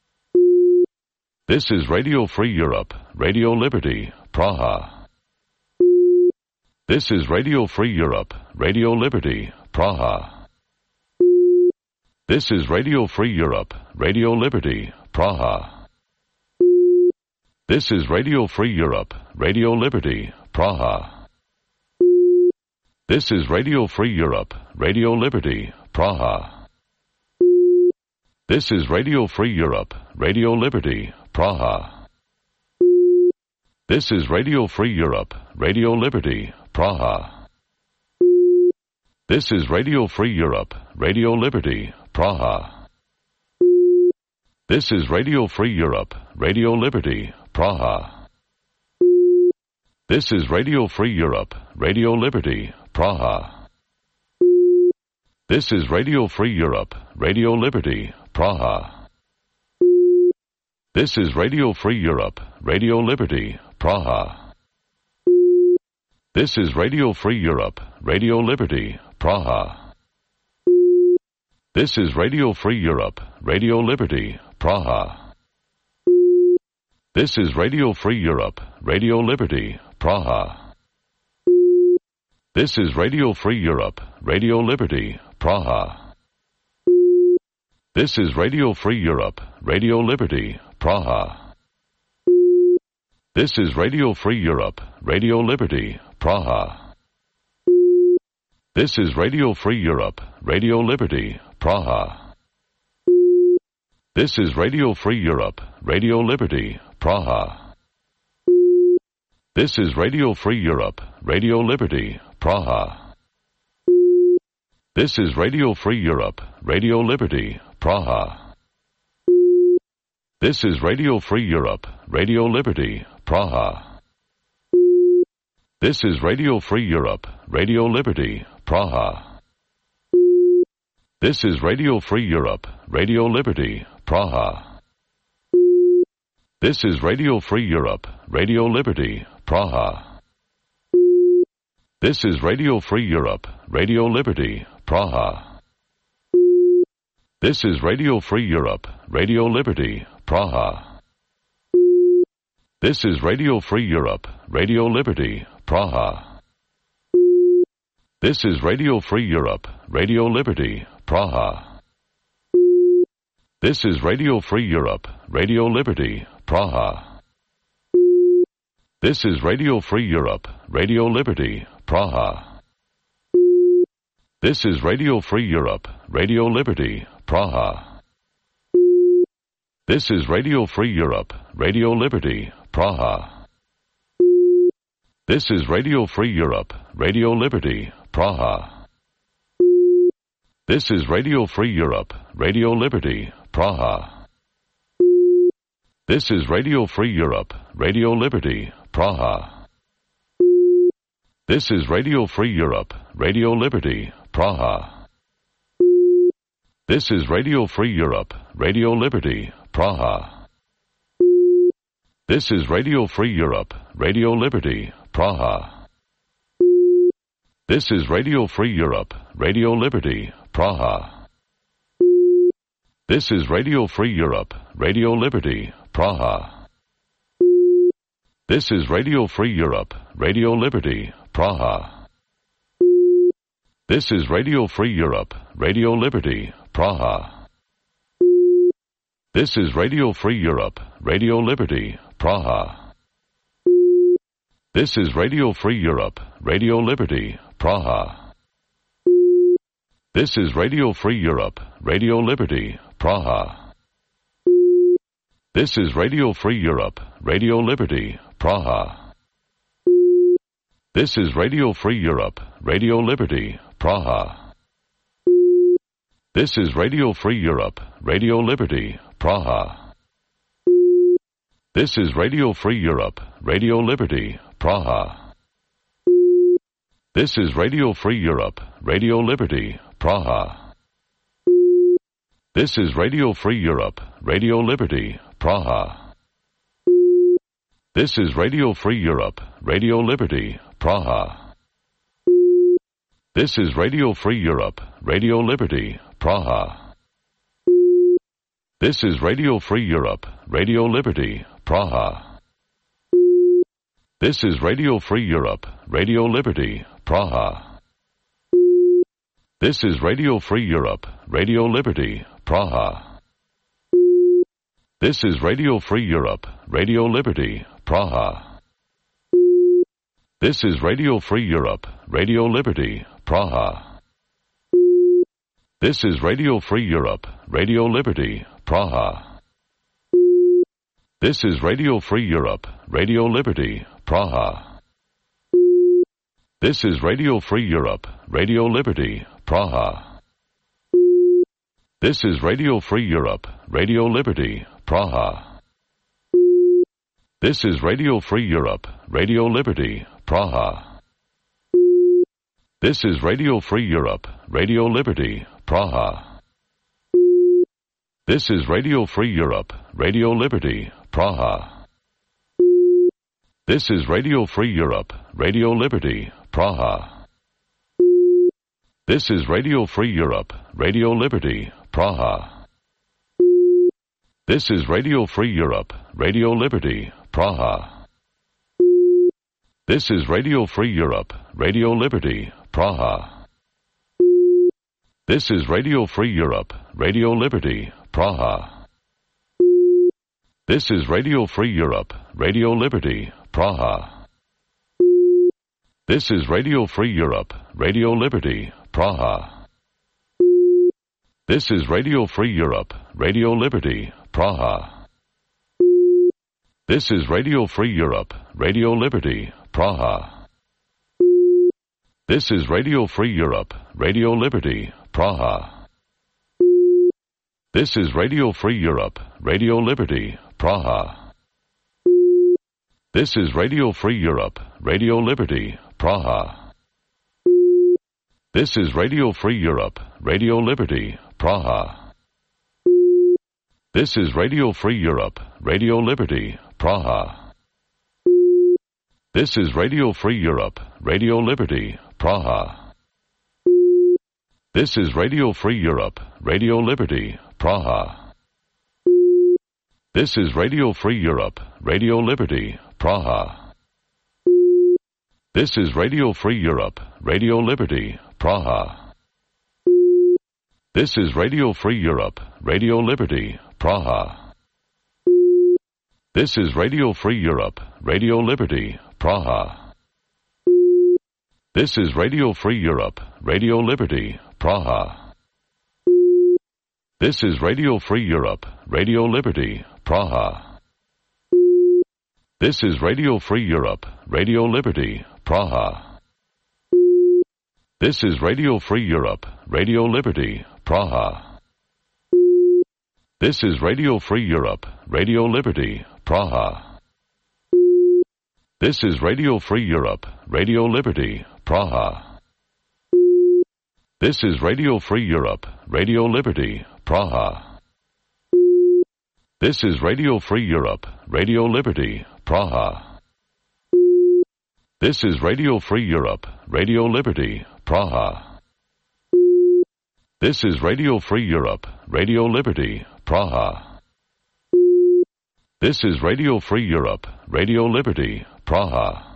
This is Radio Free Europe, Radio Liberty, Praha. This is Radio Free Europe, Radio Liberty, Praha. This is Radio Free Europe, Radio Liberty, Praha. This is Radio Free Europe, Radio Liberty, Praha. This is Radio Free Europe, Radio Liberty, Praha. This is Radio Free Europe, Radio Liberty, Praha. This is Radio Free Europe, Radio Liberty, Praha. This is Radio Free Europe, Radio Liberty, Praha. This is Radio Free Europe, Radio Liberty, Praha. This is Radio Free Europe, Radio Liberty, Praha. This is Radio Free Europe, Radio Liberty, Praha. This is Radio Free Europe, Radio Liberty, Praha. This is Radio Free Europe, Radio Liberty, Praha. This is Radio Free Europe, Radio Liberty, Praha. This is Radio Free Europe, Radio Liberty, Praha. This is Radio Free Europe, Radio Liberty, Praha. This is Radio Free Europe, Radio Liberty, Praha. This is Radio Free Europe, Radio Liberty, Praha. This is Radio Free Europe, Radio Liberty, Praha. This is Radio Free Europe, Radio Liberty, Praha. This is Radio Free Europe, Radio Liberty, Praha. This is Radio Free Europe, Radio Liberty, Praha. This is Radio Free Europe, Radio Liberty, Praha. This is Radio Free Europe, Radio Liberty, Praha. This is Radio Free Europe, Radio Liberty, Praha. This is Radio Free Europe, Radio Liberty, Praha. This is Radio Free Europe, Radio Liberty, Praha. This is Radio Free Europe, Radio Liberty, Praha. This is Radio Free Europe, Radio Liberty, Praha. This is Radio Free Europe, Radio Liberty, Praha. This is Radio Free Europe, Radio Liberty, Praha. This is Radio Free Europe, Radio Liberty, Praha. This is Radio Free Europe, Radio Liberty, Praha. This is Radio Free Europe, Radio Liberty, Praha. This is Radio Free Europe, Radio Liberty, Praha. This is Radio Free Europe, Radio Liberty, Praha. This is Radio Free Europe, Radio Liberty, Praha. This is Radio Free Europe, Radio Liberty, Praha. This is Radio Free Europe, Radio Liberty, Praha. This is Radio Free Europe, Radio Liberty, Praha. This is Radio Free Europe, Radio Liberty, Praha. This is Radio Free Europe, Radio Liberty, Praha. This is Radio Free Europe, Radio Liberty, Praha. This is Radio Free Europe, Radio Liberty, Praha. This is Radio Free Europe, Radio Liberty, Praha. This is Radio Free Europe, Radio Liberty, Praha. This is Radio Free Europe, Radio Liberty, Praha. This is Radio Free Europe, Radio Liberty, Praha. This is Radio Free Europe, Radio Liberty, Praha. This is Radio Free Europe, Radio Liberty, Praha. This is Radio Free Europe, Radio Liberty, Praha. This is Radio Free Europe, Radio Liberty, Praha. This is Radio Free Europe, Radio Liberty, Praha. This is Radio Free Europe, Radio Liberty, Praha. This is Radio Free Europe, Radio Liberty, Praha. This is Radio Free Europe, Radio Liberty, Praha. This is Radio Free Europe, Radio Liberty, Praha. This is Radio Free Europe, Radio Liberty, Praha. This is Radio Free Europe, Radio Liberty, Praha. This is Radio Free Europe, Radio Liberty, Praha. This is Radio Free Europe, Radio Liberty, Praha. This is Radio Free Europe, Radio Liberty, Praha. This is Radio Free Europe, Radio Liberty, Praha. This is Radio Free Europe, Radio Liberty, Praha. This is Radio Free Europe, Radio Liberty, Praha. This is Radio Free Europe, Radio Liberty, Praha. This is Radio Free Europe, Radio Liberty, Praha. This is Radio Free Europe, Radio Liberty, Praha. This is Radio Free Europe, Radio Liberty, Praha. This is Radio Free Europe, Radio Liberty, Praha. This is Radio Free Europe, Radio Liberty, Praha. This is Radio Free Europe, Radio Liberty, Praha. This is Radio Free Europe, Radio Liberty, Praha. This is Radio Free Europe, Radio Liberty, Praha. This is Radio Free Europe, Radio Liberty, Praha. This is Radio Free Europe, Radio Liberty, Praha. This is Radio Free Europe, Radio Liberty, Praha. This is Radio Free Europe, Radio Liberty, Praha. This is Radio Free Europe, Radio Liberty, Praha. This is Radio Free Europe, Radio Liberty, Praha. This is Radio Free Europe, Radio Liberty, Praha. This is Radio Free Europe, Radio Liberty, Praha. This is Radio Free Europe, Radio Liberty, Praha. This is Radio Free Europe, Radio Liberty, Praha. This is Radio Free Europe, Radio Liberty, Praha. This is Radio Free Europe, Radio Liberty, Praha. This is Radio Free Europe, Radio Liberty, Praha. This is Radio Free Europe, Radio Liberty, Praha. This is Radio Free Europe, Radio Liberty, Praha. This is Radio Free Europe, Radio Liberty, Praha. This is Radio Free Europe, Radio Liberty, Praha. This is Radio Free Europe, Radio Liberty, Praha. This is Radio Free Europe, Radio Liberty, Praha. This is Radio Free Europe, Radio Liberty, Praha. This is Radio Free Europe, Radio Liberty, Praha. This is Radio Free Europe, Radio Liberty, Praha. This is Radio Free Europe, Radio Liberty, Praha. This is Radio Free Europe, Radio Liberty, Praha.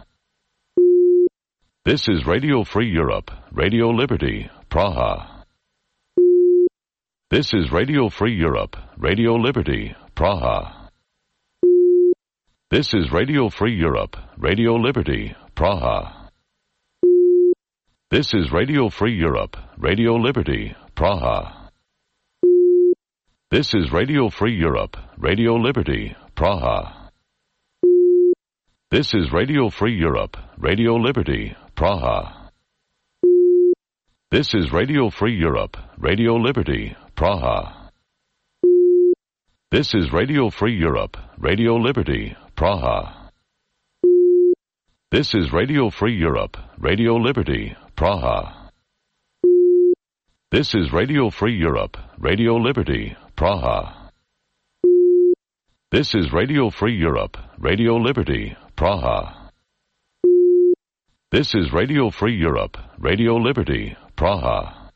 This is Radio Free Europe, Radio Liberty, Praha. This is Radio Free Europe, Radio Liberty, Praha. This is Radio Free Europe, Radio Liberty, Praha. This is Radio Free Europe, Radio Liberty, Praha. This is Radio Free Europe, Radio Liberty, Praha. This is Radio Free Europe, Radio Liberty, Praha. This is Radio Free Europe, Radio Liberty, Praha. This is Radio Free Europe, Radio Liberty, Praha. This is Radio Free Europe, Radio Liberty, Praha. This is Radio Free Europe, Radio Liberty, Praha. This is Radio Free Europe, Radio Liberty, Praha. This is Radio Free Europe, Radio Liberty, Praha.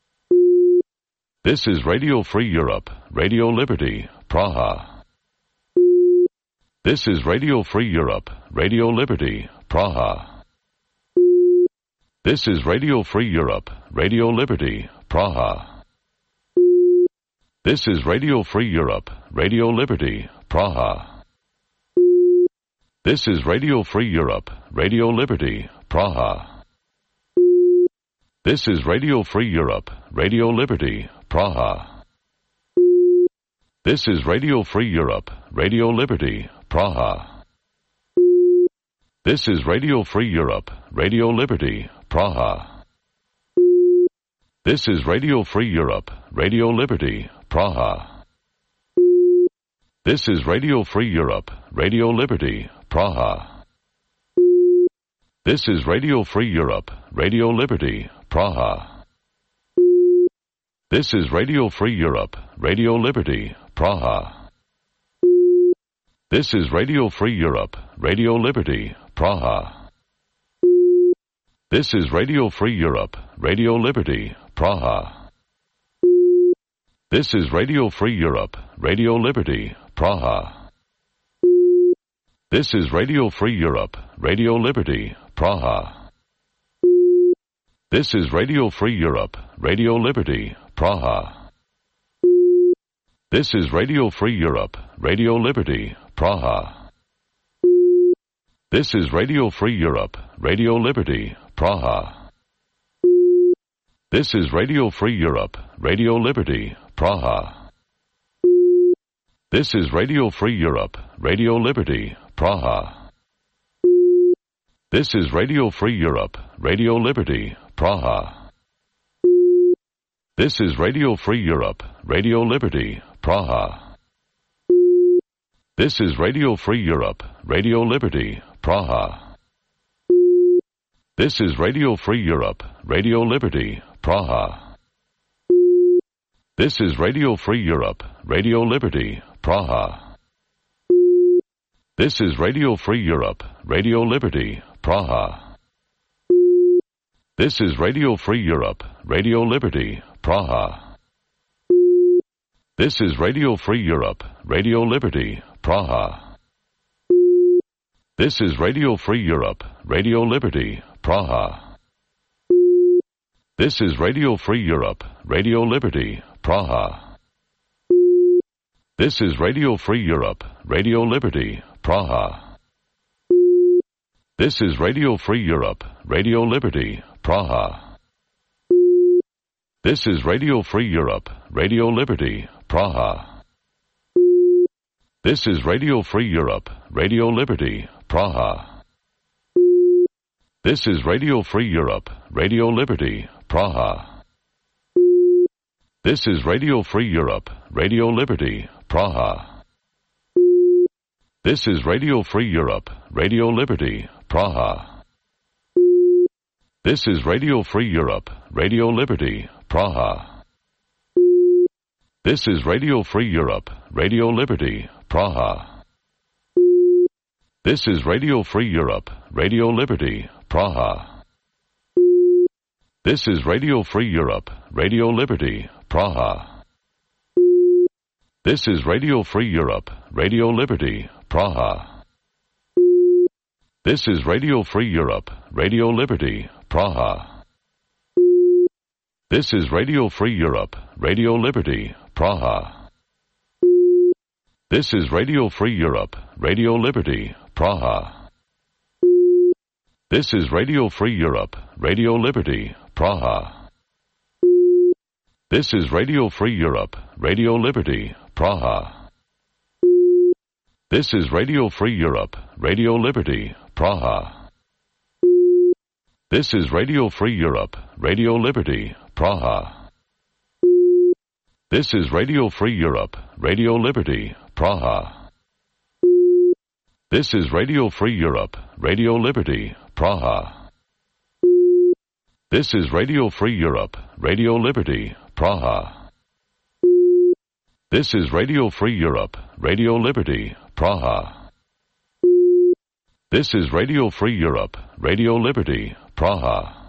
This is Radio Free Europe, Radio Liberty, Praha. This is Radio Free Europe, Radio Liberty, Praha. This is Radio Free Europe, Radio Liberty, Praha. This is Radio Free Europe, Radio Liberty, Praha. This is Radio Free Europe, Radio Liberty, Praha. This is Radio Free Europe, Radio Liberty, Praha. This is Radio Free Europe, Radio Liberty, Praha. This is Radio Free Europe, Radio Liberty, Praha. This is Radio Free Europe, Radio Liberty, Praha. This is Radio Free Europe, Radio Liberty, Praha. This is Radio Free Europe, Radio Liberty, Praha. This is Radio Free Europe, Radio Liberty, Praha. This is Radio Free Europe, Radio Liberty, Praha. This is Radio Free Europe, Radio Liberty, Praha. This is Radio Free Europe, Radio Liberty, Praha. This is Radio Free Europe, Radio Liberty, Praha. This is Radio Free Europe, Radio Liberty, Praha. This is Radio Free Europe, Radio Liberty, Praha. This is Radio Free Europe, Radio Liberty, Praha. This is Radio Free Europe, Radio Liberty, Praha. This is Radio Free Europe, Radio Liberty, Praha. This is Radio Free Europe, Radio Liberty, Praha. This is Radio Free Europe, Radio Liberty, Praha. This is Radio Free Europe, Radio Liberty, Praha. This is Radio Free Europe, Radio Liberty, Praha. This is Radio Free Europe, Radio Liberty, Praha. This is Radio Free Europe, Radio Liberty, Praha. This is Radio Free Europe, Radio Liberty, Praha. This is Radio Free Europe, Radio Liberty, Praha. This is Radio Free Europe, Radio Liberty, Praha. This is Radio Free Europe, Radio Liberty, Praha. This is Radio Free Europe, Radio Liberty, Praha. This is Radio Free Europe, Radio Liberty, Praha. This is Radio Free Europe, Radio Liberty, Praha. This is Radio Free Europe, Radio Liberty, Praha. This is Radio Free Europe, Radio Liberty, Praha. This is Radio Free Europe, Radio Liberty, Praha. This is Radio Free Europe, Radio Liberty, Praha. This is Radio Free Europe, Radio Liberty, Praha. This is Radio Free Europe, Radio Liberty, Praha. This is Radio Free Europe, Radio Liberty, Praha. This is Radio Free Europe, Radio Liberty, Praha. This is Radio Free Europe, Radio Liberty, Praha. This is Radio Free Europe, Radio Liberty, Praha. This is Radio Free Europe, Radio Liberty, Praha. This is Radio Free Europe, Radio Liberty, Praha. This is Radio Free Europe, Radio Liberty, Praha. This is Radio Free Europe, Radio Liberty, Praha. This is Radio Free Europe, Radio Liberty, Praha. This is Radio Free Europe, Radio Liberty, Praha. This is Radio Free Europe, Radio Liberty, Praha. This is Radio Free Europe, Radio Liberty, Praha. This is Radio Free Europe, Radio Liberty, Praha. This is Radio Free Europe, Radio Liberty, Praha. This is Radio Free Europe, Radio Liberty, Praha.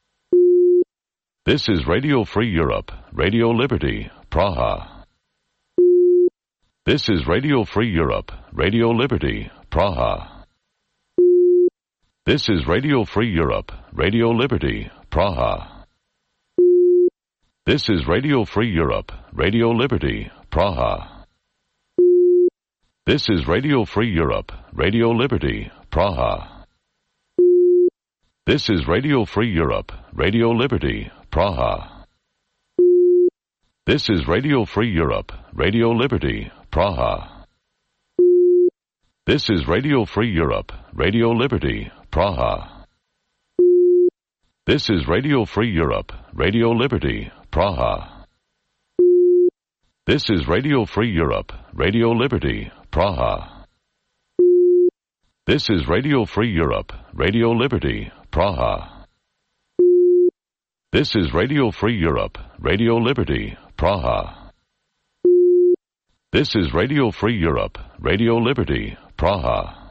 This is Radio Free Europe, Radio Liberty, Praha. This is Radio Free Europe, Radio Liberty, Praha. This is Radio Free Europe, Radio Liberty, Praha. This is Radio Free Europe, Radio Liberty, Praha. This is Radio Free Europe, Radio Liberty, Praha. This is Radio Free Europe, Radio Liberty, Praha. This is Radio Free Europe, Radio Liberty, Praha. This is Radio Free Europe, Radio Liberty, Praha. This is Radio Free Europe, Radio Liberty, Praha. This is Radio Free Europe, Radio Liberty, Praha. This is Radio Free Europe, Radio Liberty, Praha. This is Radio Free Europe, Radio Liberty, Praha. This is Radio Free Europe, Radio Liberty, Praha.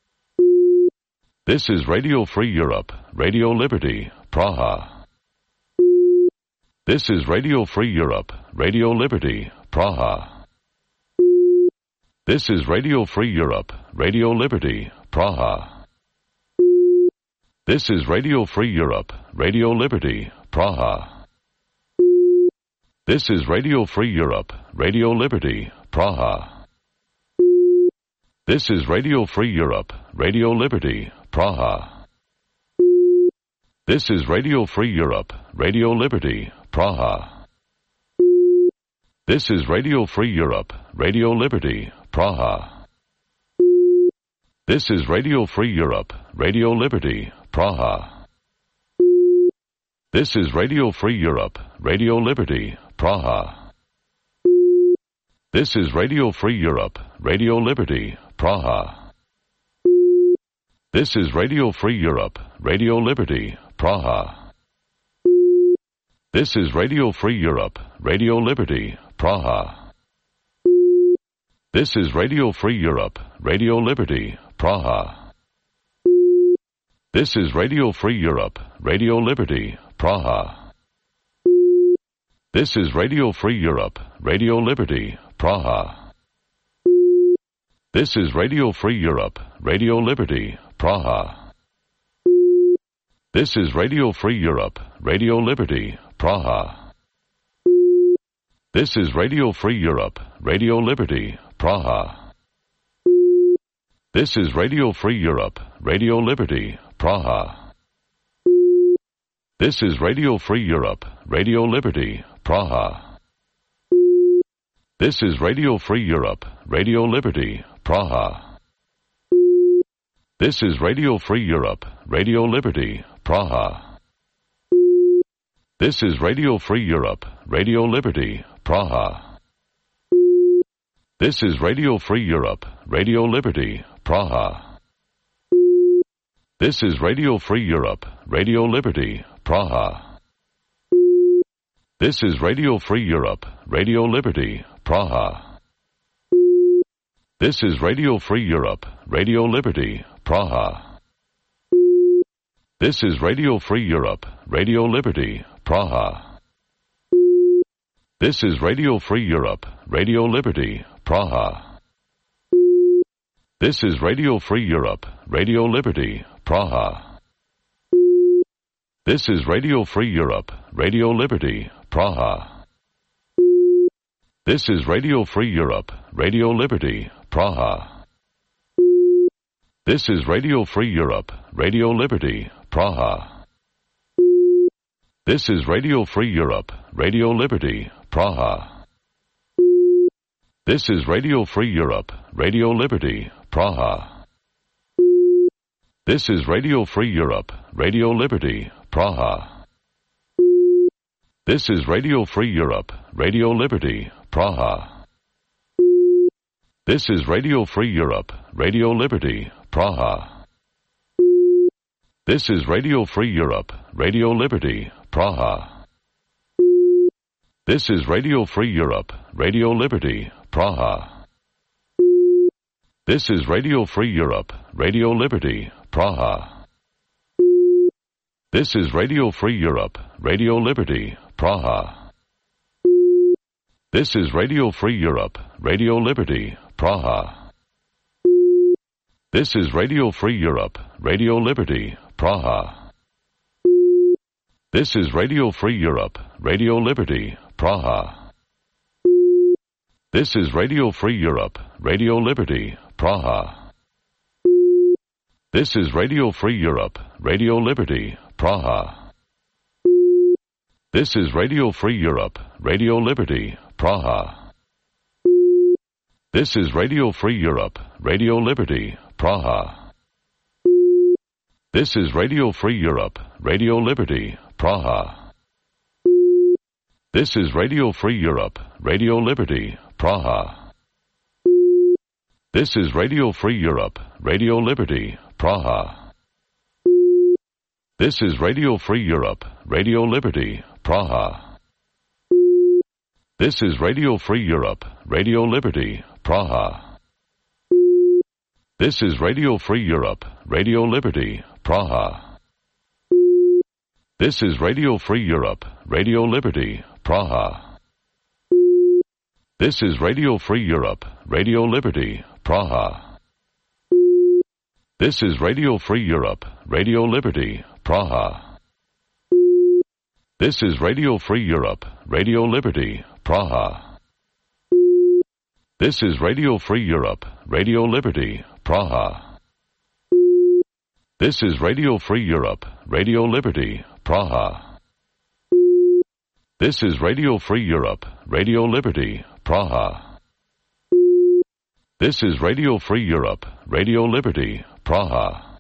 This is Radio Free Europe, Radio Liberty, Praha. This is Radio Free Europe, Radio Liberty, Praha. This is Radio Free Europe, Radio Liberty, Praha. This is Radio Free Europe, Radio Liberty, Praha. This is Radio Free Europe, Radio Liberty, Praha. This is Radio Free Europe, Radio Liberty, Praha. This is Radio Free Europe, Radio Liberty, Praha. This is Radio Free Europe, Radio Liberty, Praha. This is Radio Free Europe, Radio Liberty, Praha. This is Radio Free Europe, Radio Liberty, Praha. This is Radio Free Europe, Radio Liberty, Praha. This is Radio Free Europe, Radio Liberty, Praha. This is Radio Free Europe, Radio Liberty, Praha. This is Radio Free Europe, Radio Liberty, Praha. This is Radio Free Europe, Radio Liberty, Praha. This is Radio Free Europe, Radio Liberty, Praha. This is Radio Free Europe, Radio Liberty, Praha. This is Radio Free Europe, Radio Liberty, Praha. This is Radio Free Europe, Radio Liberty, Praha. This is Radio Free Europe, Radio Liberty, Praha. This is Radio Free Europe, Radio Liberty, Praha. This is Radio Free Europe, Radio Liberty, Praha. This is Radio Free Europe, Radio Liberty, Praha. This is Radio Free Europe, Radio Liberty, Praha. This is Radio Free Europe, Radio Liberty, Praha. This is Radio Free Europe, Radio Liberty, Praha. This is Radio Free Europe, Radio Liberty, Praha. This is Radio Free Europe, Radio Liberty, Praha. This is Radio Free Europe, Radio Liberty, Praha. This is Radio Free Europe, Radio Liberty, Praha. This is Radio Free Europe, Radio Liberty, Praha. This is Radio Free Europe, Radio Liberty, Praha. This is Radio Free Europe, Radio Liberty, Praha. This is Radio Free Europe, Radio Liberty, Praha. This is Radio Free Europe, Radio Liberty, Praha. This is Radio Free Europe, Radio Liberty, Praha. This is Radio Free Europe, Radio Liberty, Praha. This is Radio Free Europe, Radio Liberty, Praha. This is Radio Free Europe, Radio Liberty, Praha. This is Radio Free Europe, Radio Liberty, Praha. This is Radio Free Europe, Radio Liberty, Praha. This is Radio Free Europe, Radio Liberty, Praha. This is Radio Free Europe, Radio Liberty, Praha. This is Radio Free Europe, Radio Liberty, Praha. This is Radio Free Europe, Radio Liberty, Praha. This is Radio Free Europe, Radio Liberty, Praha. This is Radio Free Europe, Radio Liberty, Praha. This is Radio Free Europe, Radio Liberty, Praha. This is Radio Free Europe, Radio Liberty, Praha. This is Radio Free Europe, Radio Liberty, Praha. This is Radio Free Europe, Radio Liberty, Praha. This is Radio Free Europe, Radio Liberty, Praha. This is Radio Free Europe, Radio Liberty, Praha. This is Radio Free Europe, Radio Liberty, Praha. This is Radio Free Europe, Radio Liberty, Praha. This is Radio Free Europe, Radio Liberty, Praha. This is Radio Free Europe, Radio Liberty, Praha. This is Radio Free Europe, Radio Liberty, Praha. This is Radio Free Europe, Radio Liberty, Praha. This is Radio Free Europe, Radio Liberty, Praha. This is Radio Free Europe, Radio Liberty, Praha. This is Radio Free Europe, Radio Liberty, Praha. This is Radio Free Europe, Radio Liberty, Praha. This is Radio Free Europe, Radio Liberty, Praha.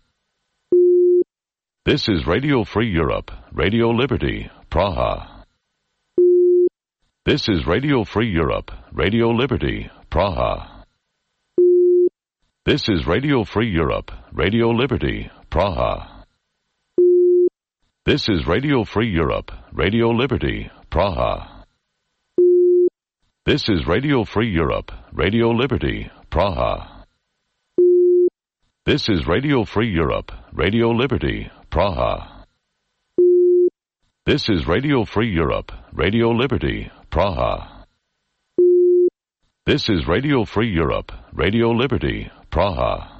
This is Radio Free Europe, Radio Liberty, Praha. This is Radio Free Europe, Radio Liberty, Praha. This is Radio Free Europe, Radio Liberty, Praha. This is Radio Free Europe, Radio Liberty, Praha. This is Radio Free Europe, Radio Liberty, Praha. This is Radio Free Europe, Radio Liberty, Praha. This is Radio Free Europe, Radio Liberty, Praha. This is Radio Free Europe, Radio Liberty, Praha.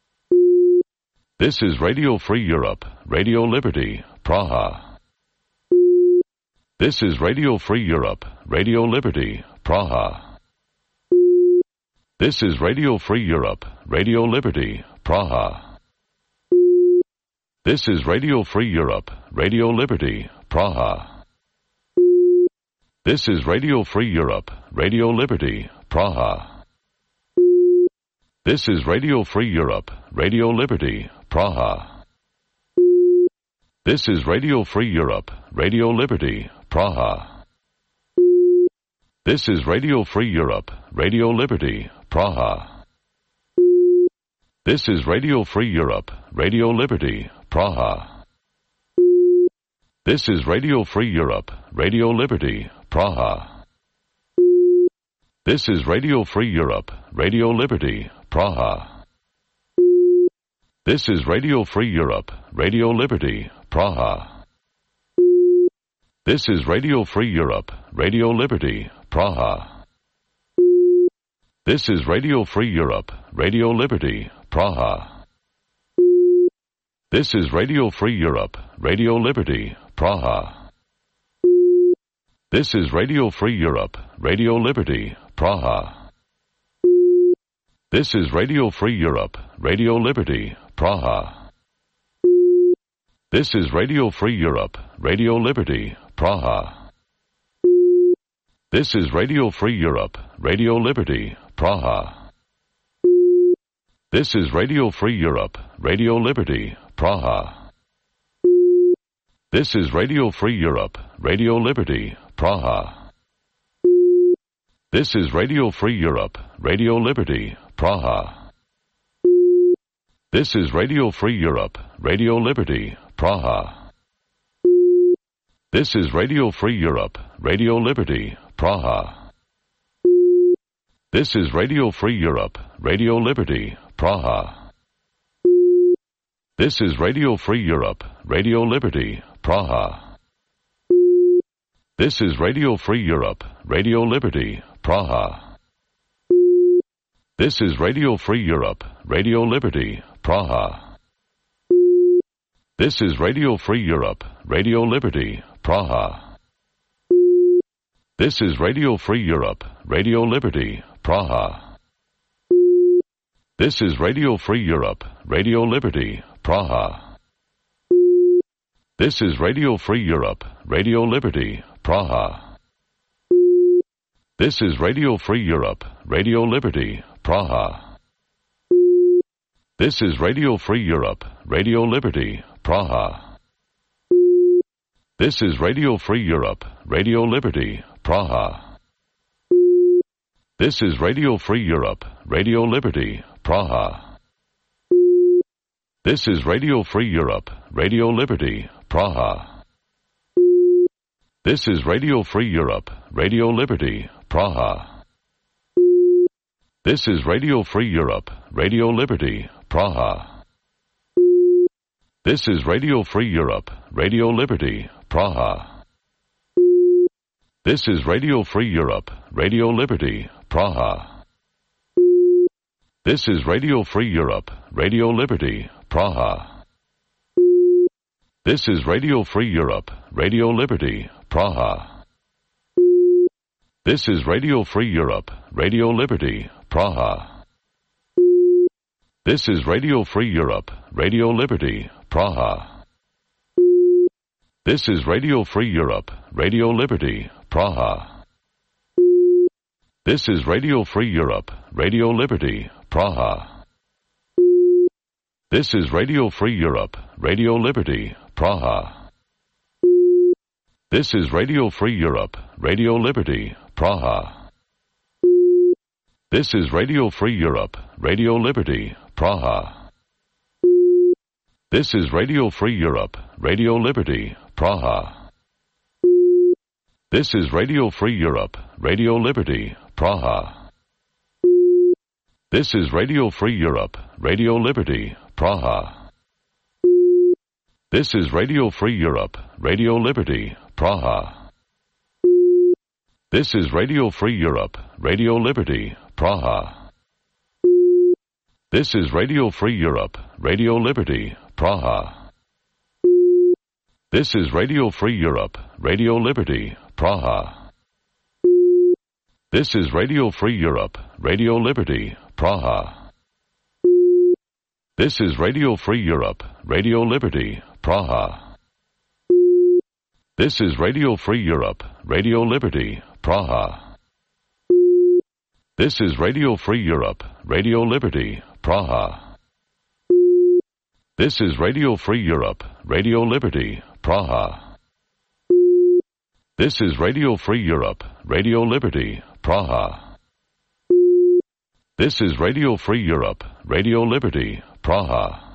This is Radio Free Europe, Radio Liberty, Praha. This is Radio Free Europe, Radio Liberty, Praha. This is Radio Free Europe, Radio Liberty, Praha. This is Radio Free Europe, Radio Liberty, Praha. This is Radio Free Europe, Radio Liberty, Praha. This is Radio Free Europe, Radio Liberty, Praha. This is Radio Free Europe, Radio Liberty, Praha. This is Radio Free Europe, Radio Liberty, Praha. This is Radio Free Europe, Radio Liberty, Praha. This is Radio Free Europe, Radio Liberty, Praha. This is Radio Free Europe, Radio Liberty, Praha. This is Radio Free Europe, Radio Liberty, Praha. This is Radio Free Europe, Radio Liberty, Praha. This is Radio Free Europe, Radio Liberty, Praha. This is Radio Free Europe, Radio Liberty, Praha. This is Radio Free Europe, Radio Liberty, Praha. This is Radio Free Europe, Radio Liberty, Praha. This is Radio Free Europe, Radio Liberty, Praha. This is Radio Free Europe, Radio Liberty, Praha. This is Radio Free Europe, Radio Liberty, Praha. This is Radio Free Europe, Radio Liberty, Praha. This is Radio Free Europe, Radio Liberty, Praha. This is Radio Free Europe, Radio Liberty, Praha. This is Radio Free Europe, Radio Liberty, Praha. This is Radio Free Europe, Radio Liberty, Praha. This is Radio Free Europe, Radio Liberty, Praha. This is Radio Free Europe, Radio Liberty, Praha. This is Radio Free Europe, Radio Liberty, Praha. This is Radio Free Europe, Radio Liberty, Praha. This is Radio Free Europe, Radio Liberty, Praha. This is Radio Free Europe, Radio Liberty, Praha. This is Radio Free Europe, Radio Liberty, Praha. This is Radio Free Europe, Radio Liberty, Praha. This is Radio Free Europe, Radio Liberty, Praha. This is Radio Free Europe, Radio Liberty, Praha. This is Radio Free Europe, Radio Liberty, Praha. This is Radio Free Europe, Radio Liberty, Praha. This is Radio Free Europe, Radio Liberty, Praha. This is Radio Free Europe, Radio Liberty, Praha. This is Radio Free Europe, Radio Liberty, Praha. This is Radio Free Europe, Radio Liberty, Praha. This is Radio Free Europe, Radio Liberty, Praha. This is Radio Free Europe, Radio Liberty, Praha. This is Radio Free Europe, Radio Liberty, Praha. This is Radio Free Europe, Radio Liberty, Praha. This is Radio Free Europe, Radio Liberty, Praha. This is Radio Free Europe, Radio Liberty, Praha. This is Radio Free Europe, Radio Liberty, Praha. This is Radio Free Europe, Radio Liberty, Praha. This is Radio Free Europe, Radio Liberty, Praha. This is Radio Free Europe, Radio Liberty, Praha. This is Radio Free Europe, Radio Liberty, Praha. This is Radio Free Europe, Radio Liberty, Praha. This is Radio Free Europe, Radio Liberty, Praha. This is Radio Free Europe, Radio Liberty, Praha. This is Radio Free Europe, Radio Liberty, Praha. This is Radio Free Europe, Radio Liberty, Praha. This is Radio Free Europe, Radio Liberty, Praha. This is Radio Free Europe, Radio Liberty, Praha. This is Radio Free Europe, Radio Liberty, Praha. This is Radio Free Europe, Radio Liberty, Praha. This is Radio Free Europe, Radio Liberty, Praha. This is Radio Free Europe, Radio Liberty, Praha. This is Radio Free Europe, Radio Liberty, Praha.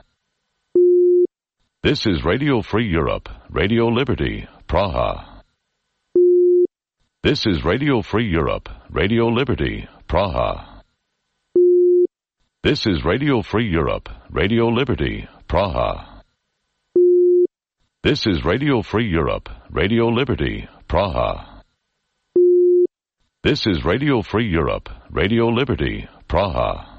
This is Radio Free Europe, Radio Liberty, Praha. This is Radio Free Europe, Radio Liberty, Praha. This is Radio Free Europe, Radio Liberty, Praha. This is Radio Free Europe, Radio Liberty, Praha. This is Radio Free Europe, Radio Liberty, Praha.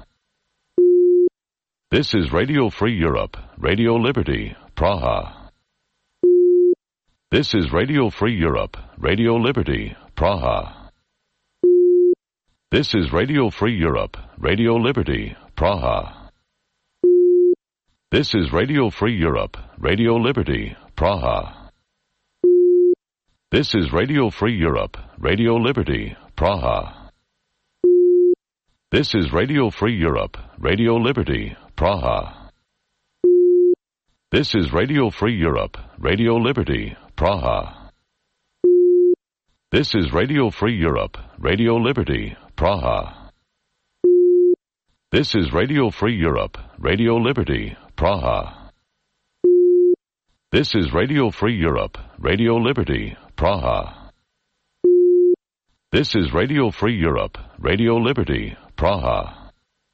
This is Radio Free Europe, Radio Liberty, Praha. This is Radio Free Europe, Radio Liberty, Praha. This is Radio Free Europe, Radio Liberty, Praha. This is Radio Free Europe, Radio Liberty, Praha. This is Radio Free Europe, Radio Liberty, Praha. This is Radio Free Europe, Radio Liberty, Praha. This is Radio Free Europe, Radio Liberty, Praha. This is Radio Free Europe, Radio Liberty, Praha. This is Radio Free Europe, Radio Liberty, Praha. This is Radio Free Europe, Radio Liberty, Praha. This is Radio Free Europe, Radio Liberty, Praha.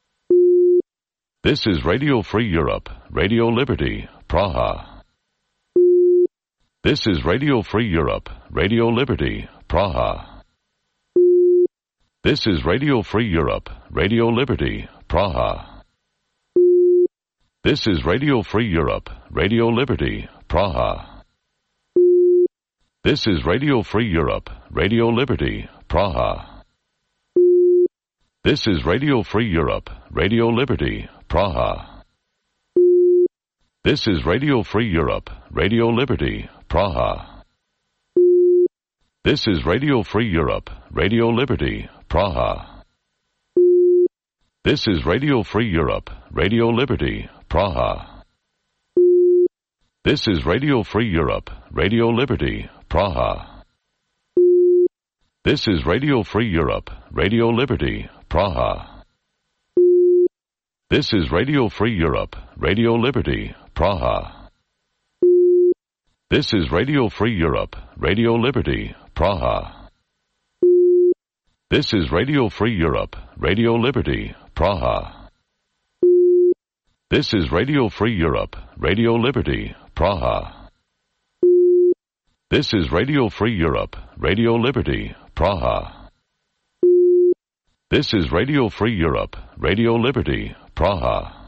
This is Radio Free Europe, Radio Liberty, Praha. This is Radio Free Europe, Radio Liberty, Praha. This is Radio Free Europe, Radio Liberty, Praha. This is Radio Free Europe, Radio Liberty, Praha. This is Radio Free Europe, Radio Liberty, Praha. This is Radio Free Europe, Radio Liberty, Praha. This is Radio Free Europe, Radio Liberty, Praha. This is Radio Free Europe, Radio Liberty, Praha. This is Radio Free Europe, Radio Liberty, Praha. This is Radio Free Europe, Radio Liberty, Praha. This is Radio Free Europe, Radio Liberty, Praha. This is Radio Free Europe, Radio Liberty, Praha. This is Radio Free Europe, Radio Liberty, Praha. This is Radio Free Europe, Radio Liberty, Praha. This is Radio Free Europe, Radio Liberty, Praha. This is Radio Free Europe, Radio Liberty, Praha. This is Radio Free Europe, Radio Liberty, Praha.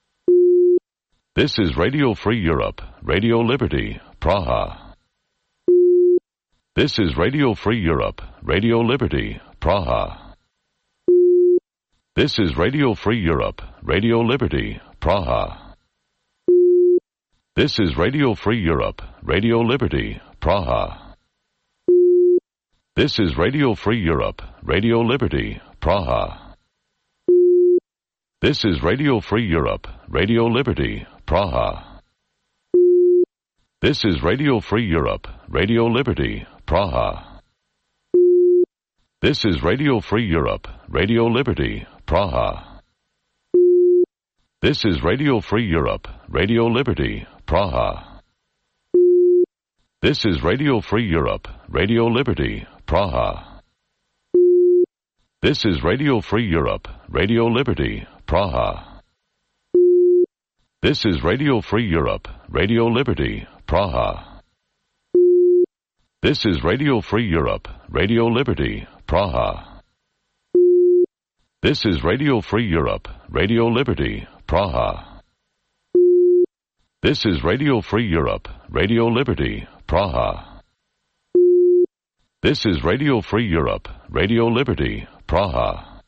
This is Radio Free Europe, Radio Liberty, Praha. This is Radio Free Europe, Radio Liberty, Praha. This is Radio Free Europe, Radio Liberty, Praha. This is Radio Free Europe, Radio Liberty, Praha. This is Radio Free Europe, Radio Liberty, Praha. This is Radio Free Europe, Radio Liberty, Praha. This is Radio Free Europe, Radio Liberty, Praha. This is Radio Free Europe, Radio Liberty, Praha. This is Radio Free Europe, Radio Liberty, Praha. This is Radio Free Europe, Radio Liberty, Praha. This is Radio Free Europe, Radio Liberty, Praha. This is Radio Free Europe, Radio Liberty, Praha. This is Radio Free Europe, Radio Liberty, Praha. This is Radio Free Europe, Radio Liberty, Praha. This is Radio Free Europe, Radio Liberty, Praha. This is Radio Free Europe, Radio Liberty, Praha.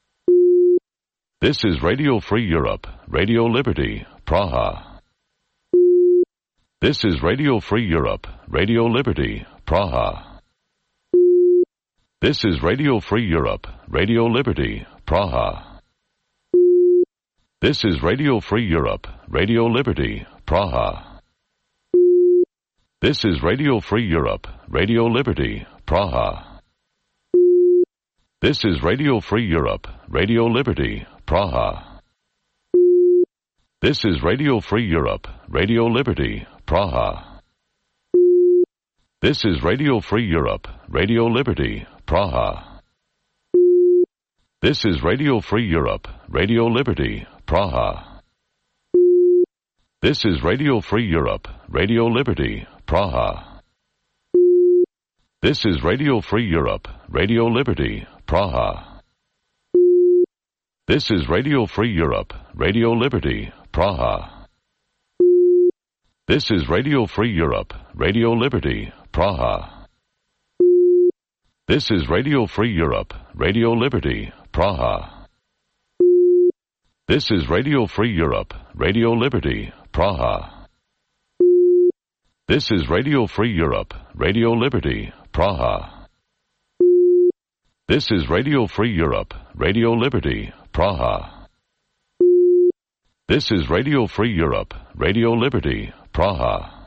This is Radio Free Europe, Radio Liberty, Praha. This is Radio Free Europe, Radio Liberty, Praha. This is Radio Free Europe, Radio Liberty, Praha. This is Radio Free Europe, Radio Liberty, Praha. This is Radio Free Europe, Radio Liberty, Praha. This is Radio Free Europe, Radio Liberty, Praha. This is Radio Free Europe, Radio Liberty, Praha. This is Radio Free Europe, Radio Liberty, Praha. This is Radio Free Europe, Radio Liberty, Praha. This is Radio Free Europe, Radio Liberty, Praha. This is Radio Free Europe, Radio Liberty, Praha. This is Radio Free Europe, Radio Liberty, Praha. This is Radio Free Europe, Radio Liberty, Praha. This is Radio Free Europe, Radio Liberty, Praha. This is Radio Free Europe, Radio Liberty, Praha. This is Radio Free Europe, Radio Liberty, Praha. This is Radio Free Europe, Radio Liberty, Praha. This is Radio Free Europe, Radio Liberty, Praha.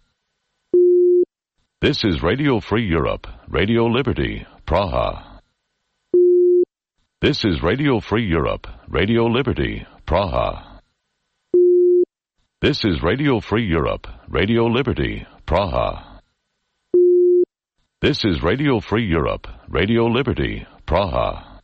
This is Radio Free Europe, Radio Liberty, Praha. This is Radio Free Europe, Radio Liberty, Praha. This is Radio Free Europe, Radio Liberty, Praha. This is Radio Free Europe, Radio Liberty, Praha.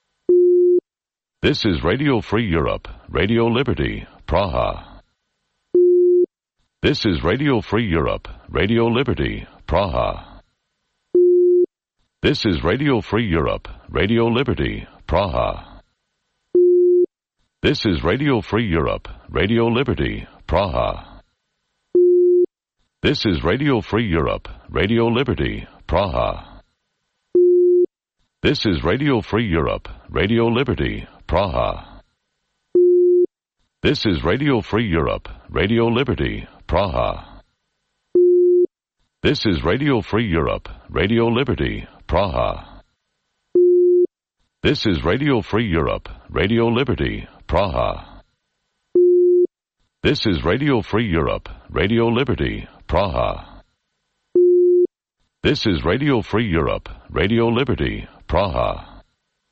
This is Radio Free Europe, Radio Liberty, Praha. This is Radio Free Europe, Radio Liberty, Praha. This is Radio Free Europe, Radio Liberty, Praha. This is Radio Free Europe, Radio Liberty, Praha. This is Radio Free Europe, Radio Liberty, Praha. This is Radio Free Europe, Radio Liberty, Praha. This is Radio Free Europe, Radio Liberty, Praha. This is Radio Free Europe, Radio Liberty, Praha. This is Radio Free Europe, Radio Liberty, Praha. This is Radio Free Europe, Radio Liberty, Praha. This is Radio Free Europe, Radio Liberty, Praha.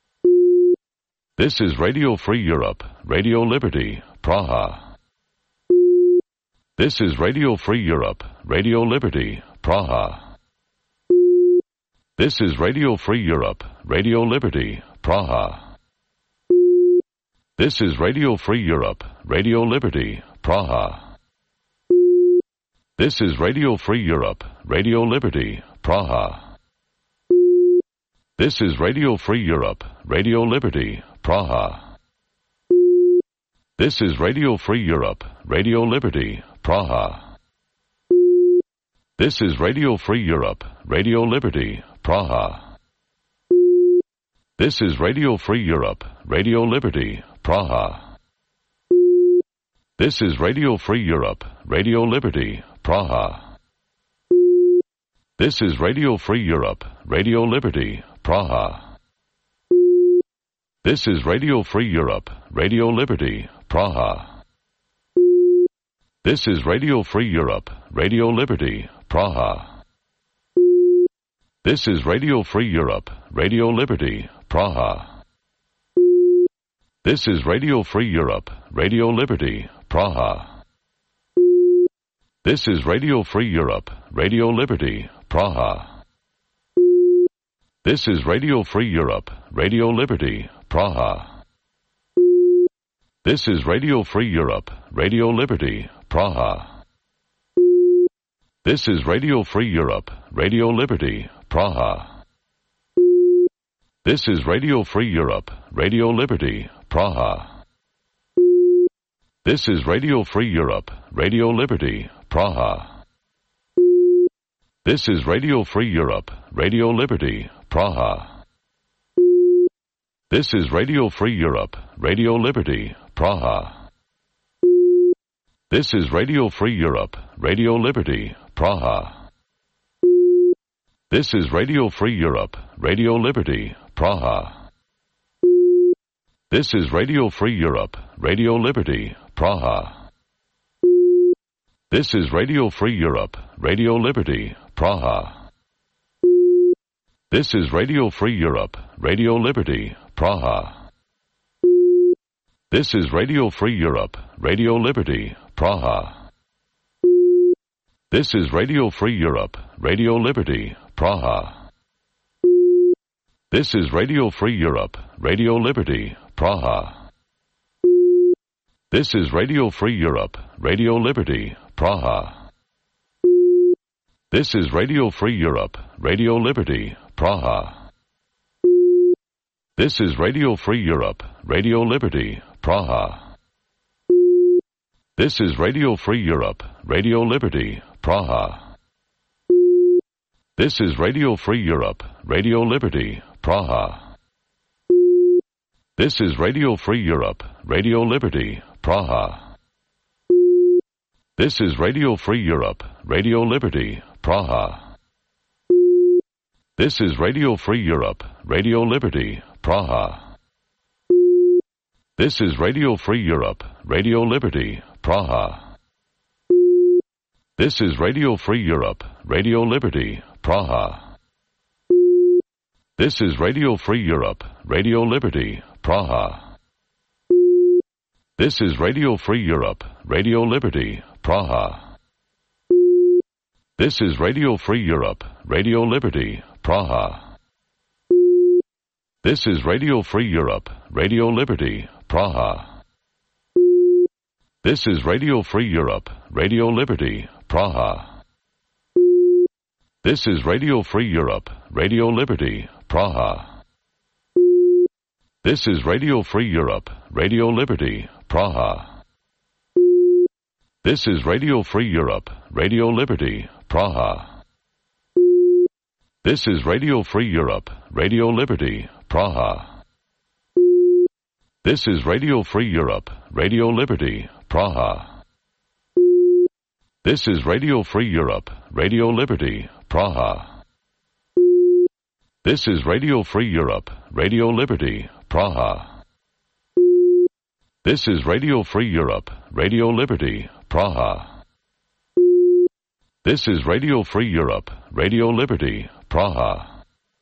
This is Radio Free Europe, Radio Liberty, Praha. This is Radio Free Europe, Radio Liberty, Praha. This is Radio Free Europe, Radio Liberty, Praha. This is Radio Free Europe, Radio Liberty, Praha. This is Radio Free Europe, Radio Liberty, Praha. This is Radio Free Europe, Radio Liberty, Praha. This is Radio Free Europe, Radio Liberty, Praha. This is Radio Free Europe, Radio Liberty, Praha. This is Radio Free Europe, Radio Liberty, Praha. This is Radio Free Europe, Radio Liberty, Praha. This is Radio Free Europe, Radio Liberty, Praha. This is Radio Free Europe, Radio Liberty, Praha. This is Radio Free Europe, Radio Liberty, Praha. This is Radio Free Europe, Radio Liberty, Praha. This is Radio Free Europe, Radio Liberty, Praha. This is Radio Free Europe, Radio Liberty, Praha. This is Radio Free Europe, Radio Liberty, Praha. This is Radio Free Europe, Radio Liberty, Praha. This is Radio Free Europe, Radio Liberty, Praha. This is Radio Free Europe, Radio Liberty, Praha. This is Radio Free Europe, Radio Liberty, Praha. This is Radio Free Europe, Radio Liberty, Praha. This is Radio Free Europe, Radio Liberty, Praha. This is Radio Free Europe, Radio Liberty, Praha. This is Radio Free Europe, Radio Liberty, Praha. This is Radio Free Europe, Radio Liberty, Praha. This is Radio Free Europe, Radio Liberty, Praha. This is Radio Free Europe, Radio Liberty, Praha. This is Radio Free Europe, Radio Liberty, Praha. This is Radio Free Europe, Radio Liberty, Praha. This is Radio Free Europe, Radio Liberty, Praha. This is Radio Free Europe, Radio Liberty, Praha. This is Radio Free Europe, Radio Liberty, Praha. This is Radio Free Europe, Radio Liberty, Praha. This is Radio Free Europe, Radio Liberty, Praha. This is Radio Free Europe, Radio Liberty, Praha. This is Radio Free Europe, Radio Liberty, Praha. This is Radio Free Europe, Radio Liberty, Praha. This is Radio Free Europe, Radio Liberty, Praha. This is Radio Free Europe, Radio Liberty, Praha. This is Radio Free Europe, Radio Liberty, Praha. This is Radio Free Europe, Radio Liberty, Praha. This is Radio Free Europe, Radio Liberty, Praha. This is Radio Free Europe, Radio Liberty, Praha. This is Radio Free Europe, Radio Liberty, Praha. This is Radio Free Europe, Radio Liberty, Praha. This is Radio Free Europe, Radio Liberty, Praha. This is Radio Free Europe, Radio Liberty, Praha. This is Radio Free Europe, Radio Liberty, Praha. This is Radio Free Europe, Radio Liberty, Praha. This is Radio Free Europe, Radio Liberty, Praha. This is Radio Free Europe, Radio Liberty, Praha. This is Radio Free Europe, Radio Liberty, Praha. This is Radio Free Europe, Radio Liberty, Praha. This is Radio Free Europe, Radio Liberty, Praha.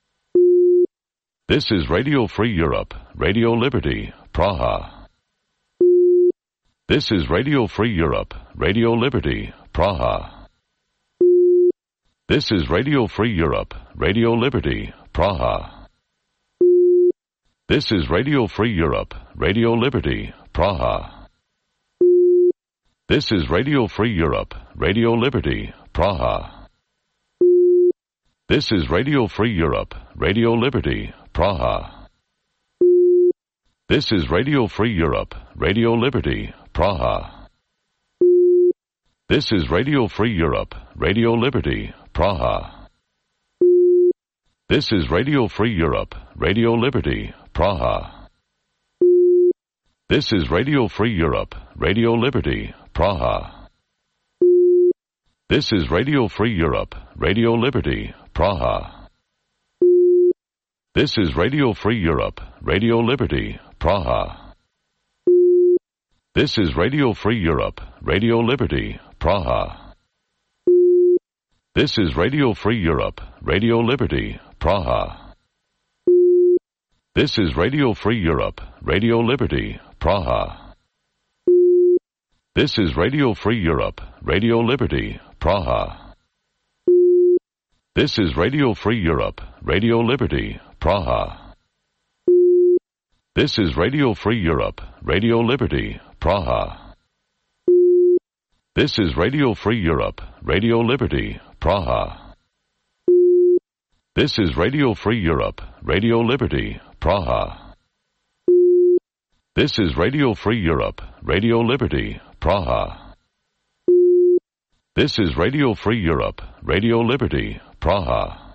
This is Radio Free Europe, Radio Liberty, Praha. This is Radio Free Europe, Radio Liberty, Praha. This is Radio Free Europe, Radio Liberty, Praha. This is Radio Free Europe, Radio Liberty, Praha. This is Radio Free Europe, Radio Liberty, Praha. This is Radio Free Europe, Radio Liberty, Praha. This is Radio Free Europe, Radio Liberty, Praha. This is Radio Free Europe, Radio Liberty, Praha. This is Radio Free Europe, Radio Liberty, Praha. This is Radio Free Europe, Radio Liberty, Praha. This is Radio Free Europe, Radio Liberty, Praha. This is Radio Free Europe, Radio Liberty, Praha. This is Radio Free Europe, Radio Liberty, Praha. This is Radio Free Europe, Radio Liberty, Praha. This is Radio Free Europe, Radio Liberty, Praha. This is Radio Free Europe, Radio Liberty, Praha. This is Radio Free Europe, Radio Liberty, Praha. This is Radio Free Europe, Radio Liberty, Praha. This is Radio Free Europe, Radio Liberty, Praha. This is Radio Free Europe, Radio Liberty, Praha. This is Radio Free Europe, Radio Liberty, Praha. This is Radio Free Europe, Radio Liberty, Praha.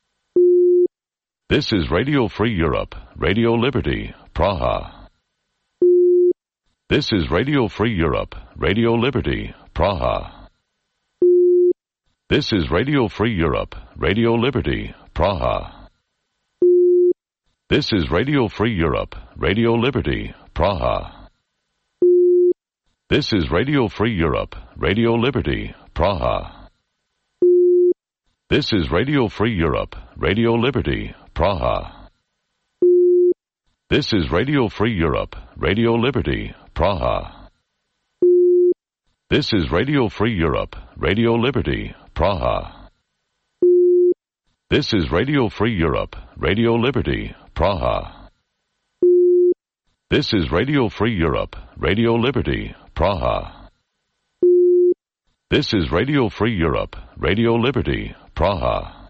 This is Radio Free Europe, Radio Liberty, Praha. This is Radio Free Europe, Radio Liberty, Praha. This is Radio Free Europe, Radio Liberty, Praha. This is Radio Free Europe, Radio Liberty, Praha. This is Radio Free Europe, Radio Liberty, Praha. This is Radio Free Europe, Radio Liberty, Praha. This is Radio Free Europe, Radio Liberty, Praha. This is Radio Free Europe, Radio Liberty, Praha. This is Radio Free Europe, Radio Liberty, Praha. This is Radio Free Europe, Radio Liberty, Praha. This is Radio Free Europe, Radio Liberty, Praha.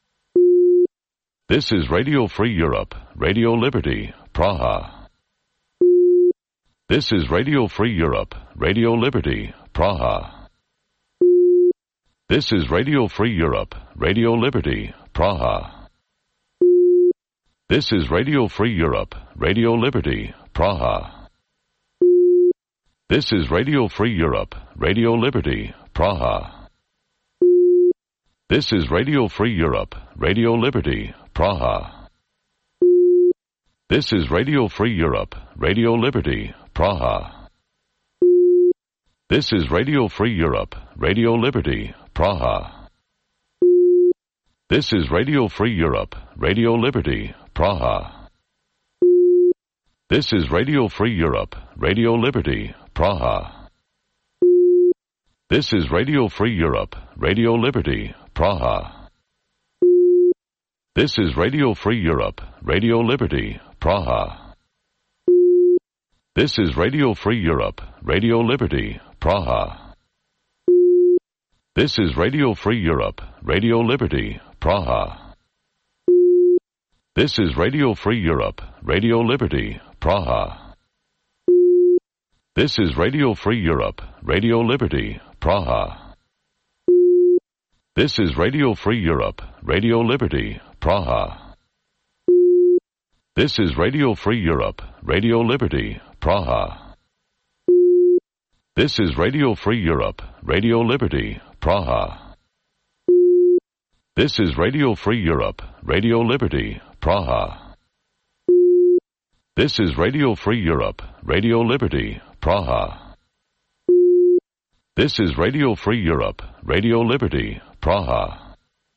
This is Radio Free Europe, Radio Liberty, Praha. This is Radio Free Europe, Radio Liberty, Praha. This is Radio Free Europe, Radio Liberty, Praha. This is Radio Free Europe, Radio Liberty, Praha. This is Radio Free Europe, Radio Liberty, Praha. This is Radio Free Europe, Radio Liberty, Praha. This is Radio Free Europe, Radio Liberty, Praha. This is Radio Free Europe, Radio Liberty, Praha. This is Radio Free Europe, Radio Liberty, Praha. This is Radio Free Europe, Radio Liberty, Praha. This is Radio Free Europe, Radio Liberty, Praha. This is Radio Free Europe, Radio Liberty, Praha. This is Radio Free Europe, Radio Liberty, Praha. This is Radio Free Europe, Radio Liberty, Praha. This is Radio Free Europe, Radio Liberty, Praha. This is Radio Free Europe, Radio Liberty, Praha. This is Radio Free Europe, Radio Liberty, Praha. This is Radio Free Europe, Radio Liberty, Praha. This is Radio Free Europe, Radio Liberty, Praha. This is Radio Free Europe, Radio Liberty, Praha. This is Radio Free Europe, Radio Liberty, Praha. This is Radio Free Europe, Radio Liberty, Praha.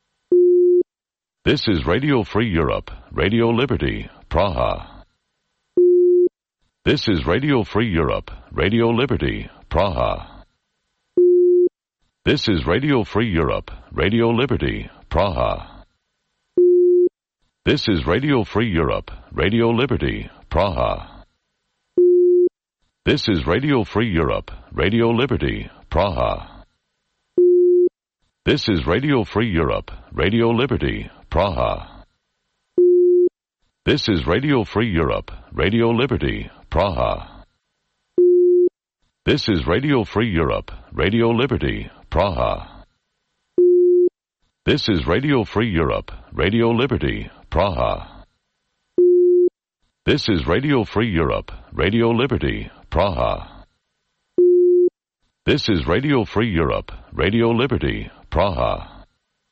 This is Radio Free Europe, Radio Liberty, Praha. This is Radio Free Europe, Radio Liberty, Praha. This is Radio Free Europe, Radio Liberty, Praha. This is Radio Free Europe, Radio Liberty, Praha. This is Radio Free Europe, Radio Liberty, Praha. This is Radio Free Europe, Radio Liberty, Praha. This is Radio Free Europe, Radio Liberty, Praha. This is Radio Free Europe, Radio Liberty, Praha. This is Radio Free Europe, Radio Liberty, Praha. This is Radio Free Europe, Radio Liberty, Praha. This is Radio Free Europe, Radio Liberty, Praha.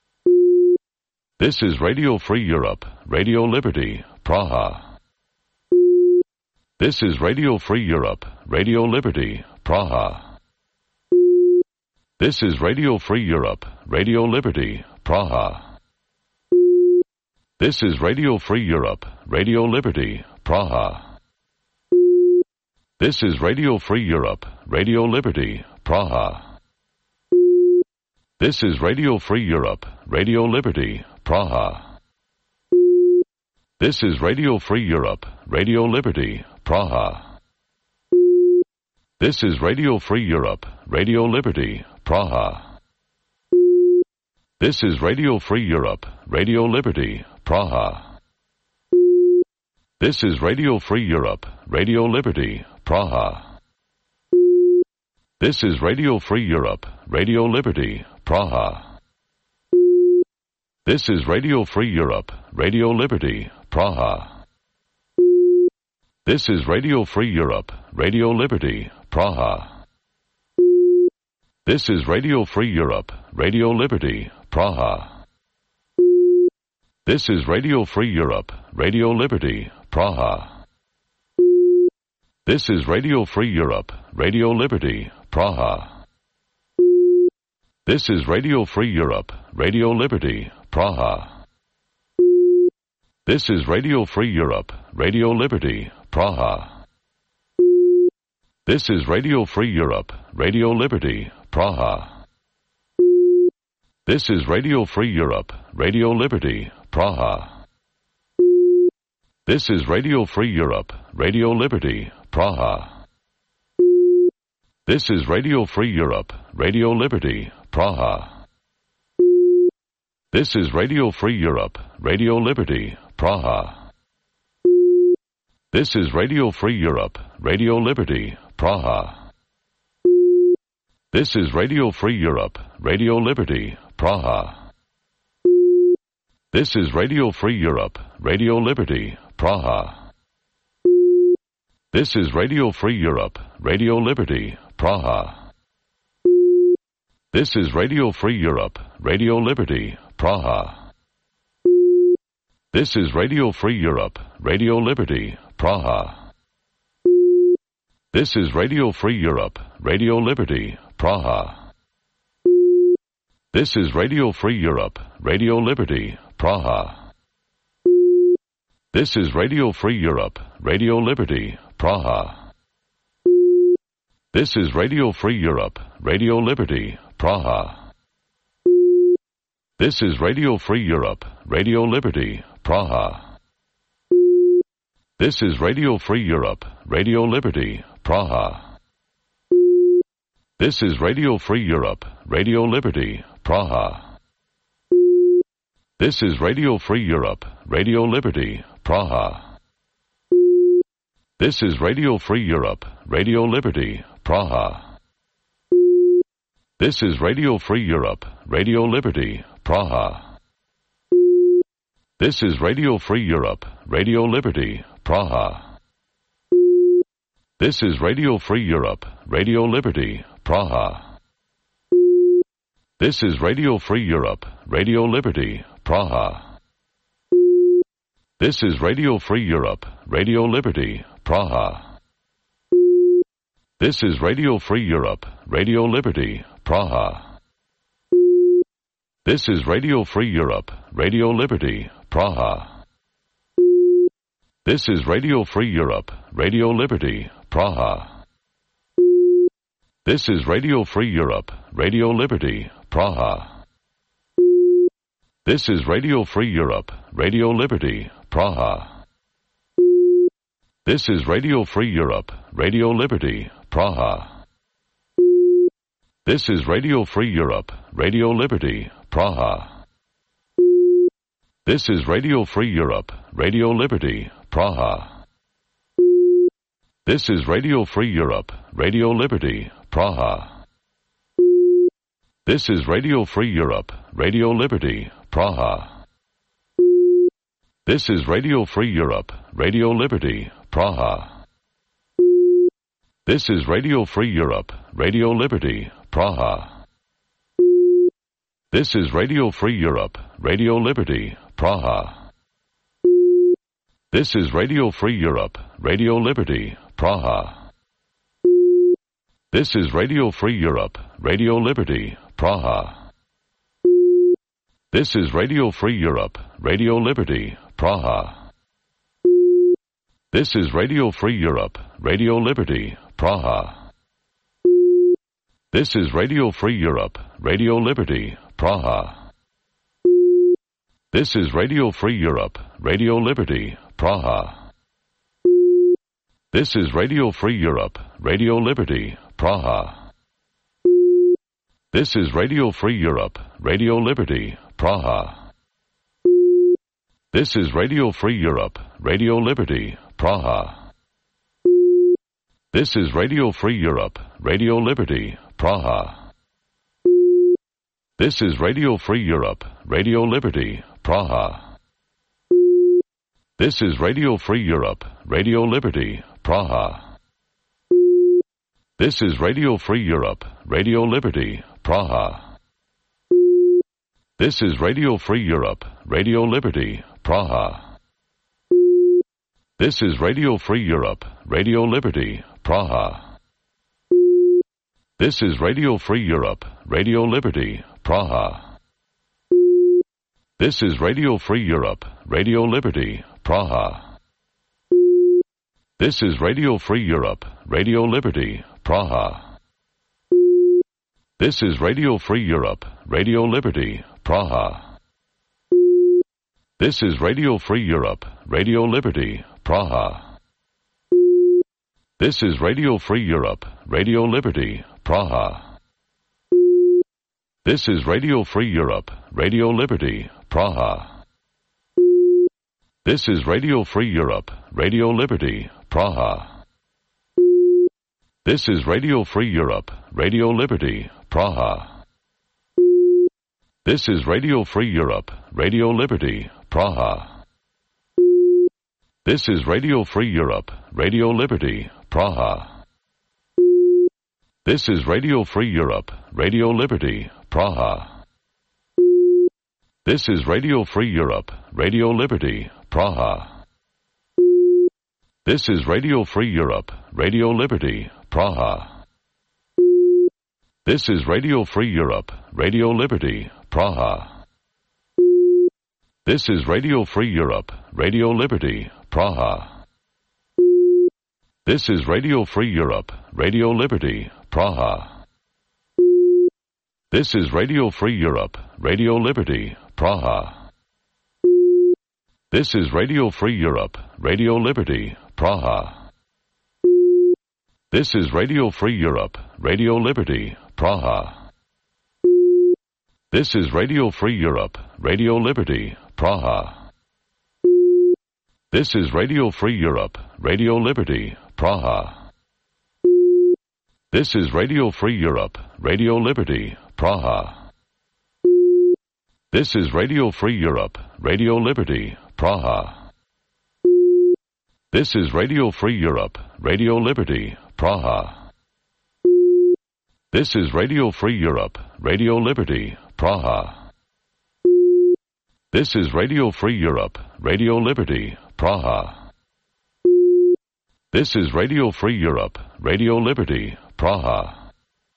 This is Radio Free Europe, Radio Liberty, Praha. This is Radio Free Europe, Radio Liberty, Praha. This is Radio Free Europe, Radio Liberty, Praha. This is Radio Free Europe, Radio Liberty, Praha. This is Radio Free Europe, Radio Liberty, Praha. This is Radio Free Europe, Radio Liberty, Praha. This is Radio Free Europe, Radio Liberty, Praha. This is Radio Free Europe, Radio Liberty, Praha. This is Radio Free Europe, Radio Liberty, Praha. This is Radio Free Europe, Radio Liberty, Praha. This is Radio Free Europe, Radio Liberty, Praha. This is Radio Free Europe, Radio Liberty, Praha. This is Radio Free Europe, Radio Liberty, Praha. This is Radio Free Europe, Radio Liberty, Praha. This is Radio Free Europe, Radio Liberty, Praha. This is Radio Free Europe, Radio Liberty, Praha. This is Radio Free Europe, Radio Liberty, Praha. This is Radio Free Europe, Radio Liberty, Praha. This is Radio Free Europe, Radio Liberty, Praha. This is Radio Free Europe, Radio Liberty, Praha. This is Radio Free Europe, Radio Liberty, Praha. This is Radio Free Europe, Radio Liberty, Praha. This is Radio Free Europe, Radio Liberty, Praha. This is Radio Free Europe, Radio Liberty, Praha. This is Radio Free Europe, Radio Liberty, Praha. This is Radio Free Europe, Radio Liberty, Praha. This is Radio Free Europe, Radio Liberty, Praha. This is Radio Free Europe, Radio Liberty, Praha. This is Radio Free Europe, Radio Liberty, Praha. This is Radio Free Europe, Radio Liberty, Praha. This is Radio Free Europe, Radio Liberty, Praha. This is Radio Free Europe, Radio Liberty, Praha. This is Radio Free Europe, Radio Liberty, Praha. This is Radio Free Europe, Radio Liberty, Praha. This is Radio Free Europe, Radio Liberty, Praha. This is Radio Free Europe, Radio Liberty, Praha. This is Radio Free Europe, Radio Liberty, Praha. This is Radio Free Europe, Radio Liberty, Praha. This is Radio Free Europe, Radio Liberty, Praha. This is Radio Free Europe, Radio Liberty, Praha. This is Radio Free Europe, Radio Liberty, Praha. This is Radio Free Europe, Radio Liberty, Praha. This is Radio Free Europe, Radio Liberty, Praha. This is Radio Free Europe, Radio Liberty, Praha. This is Radio Free Europe, Radio Liberty, Praha. This is Radio Free Europe, Radio Liberty, Praha. This is Radio Free Europe, Radio Liberty, Praha. This is Radio Free Europe, Radio Liberty, Praha. This is Radio Free Europe, Radio Liberty, Praha. This is Radio Free Europe, Radio Liberty, Praha. This is Radio Free Europe, Radio Liberty, Praha. This is Radio Free Europe, Radio Liberty, Praha. This is Radio Free Europe, Radio Liberty, Praha. This is Radio Free Europe, Radio Liberty, Praha. This is Radio Free Europe, Radio Liberty, Praha. This is Radio Free Europe, Radio Liberty, Praha. This is Radio Free Europe, Radio Liberty, Praha. This is Radio Free Europe, Radio Liberty, Praha. This is Radio Free Europe, Radio Liberty, Praha. This is Radio Free Europe, Radio Liberty, Praha. This is Radio Free Europe, Radio Liberty, Praha. This is Radio Free Europe, Radio Liberty, Praha. This is Radio Free Europe, Radio Liberty, Praha. This is Radio Free Europe, Radio Liberty, Praha. This is Radio Free Europe, Radio Liberty, Praha. This is Radio Free Europe, Radio Liberty, Praha. This is Radio Free Europe, Radio Liberty, Praha. This is Radio Free Europe, Radio Liberty, Praha. This is Radio Free Europe, Radio Liberty, Praha. This is Radio Free Europe, Radio Liberty, Praha. This is Radio Free Europe, Radio Liberty, Praha. This is Radio Free Europe, Radio Liberty, Praha. This is Radio Free Europe, Radio Liberty, Praha. This is Radio Free Europe, Radio Liberty, Praha. This is Radio Free Europe, Radio Liberty, Praha. This is Radio Free Europe, Radio Liberty, Praha. This is Radio Free Europe, Radio Liberty, Praha. This is Radio Free Europe, Radio Liberty, Praha. This is Radio Free Europe, Radio Liberty, Praha. This is Radio Free Europe, Radio Liberty, Praha. This is Radio Free Europe, Radio Liberty, Praha. This is Radio Free Europe, Radio Liberty, Praha. This is Radio Free Europe, Radio Liberty, Praha. This is Radio Free Europe, Radio Liberty, Praha. This is Radio Free Europe, Radio Liberty, Praha. This is Radio Free Europe, Radio Liberty, Praha. This is Radio Free Europe, Radio Liberty, Praha. This is Radio Free Europe, Radio Liberty, Praha. This is Radio Free Europe, Radio Liberty, Praha. This is Radio Free Europe, Radio Liberty, Praha. This is Radio Free Europe, Radio Liberty, Praha. This is Radio Free Europe, Radio Liberty, Praha. This is Radio Free Europe, Radio Liberty, Praha. This is Radio Free Europe, Radio Liberty, Praha. This is Radio Free Europe, Radio Liberty, Praha. This is Radio Free Europe, Radio Liberty, Praha. This is Radio Free Europe, Radio Liberty, Praha. This is Radio Free Europe, Radio Liberty, Praha. This is Radio Free Europe, Radio Liberty, Praha.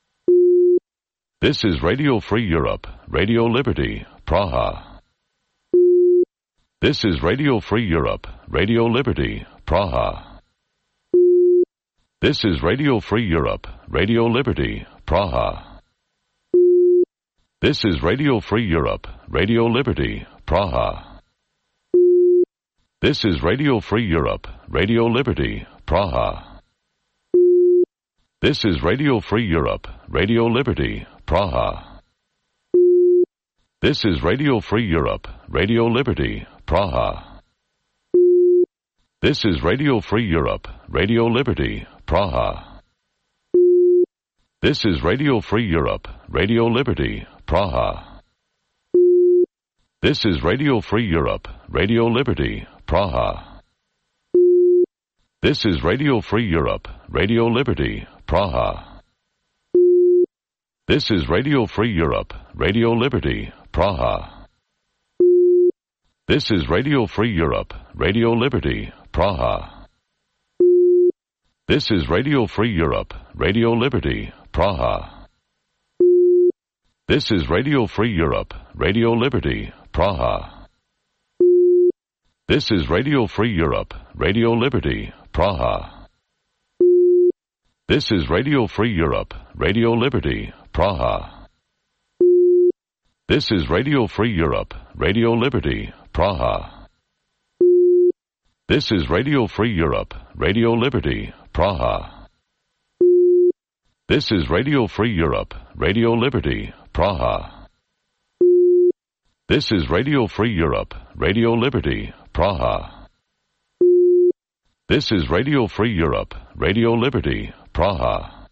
This is Radio Free Europe, Radio Liberty, Praha. This is Radio Free Europe, Radio Liberty, Praha. This is Radio Free Europe, Radio Liberty, Praha. This is Radio Free Europe, Radio Liberty, Praha. This is Radio Free Europe, Radio Liberty, Praha. This is Radio Free Europe, Radio Liberty, Praha. This is Radio Free Europe, Radio Liberty, Praha. This is Radio Free Europe, Radio Liberty, Praha. This is Radio Free Europe, Radio Liberty, Praha. This is Radio Free Europe, Radio Liberty, Praha. This is Radio Free Europe, Radio Liberty, Praha. This is Radio Free Europe, Radio Liberty, Praha. This is Radio Free Europe, Radio Liberty, Praha. This is Radio Free Europe, Radio Liberty, Praha. This is Radio Free Europe, Radio Liberty, Praha. This is Radio Free Europe, Radio Liberty, Praha. This is Radio Free Europe, Radio Liberty, Praha. This is Radio Free Europe, Radio Liberty, Praha. This is Radio Free Europe, Radio Liberty, Praha. This is Radio Free Europe, Radio Liberty, Praha. This is Radio Free Europe, Radio Liberty, Praha. This is Radio Free Europe, Radio Liberty, Praha.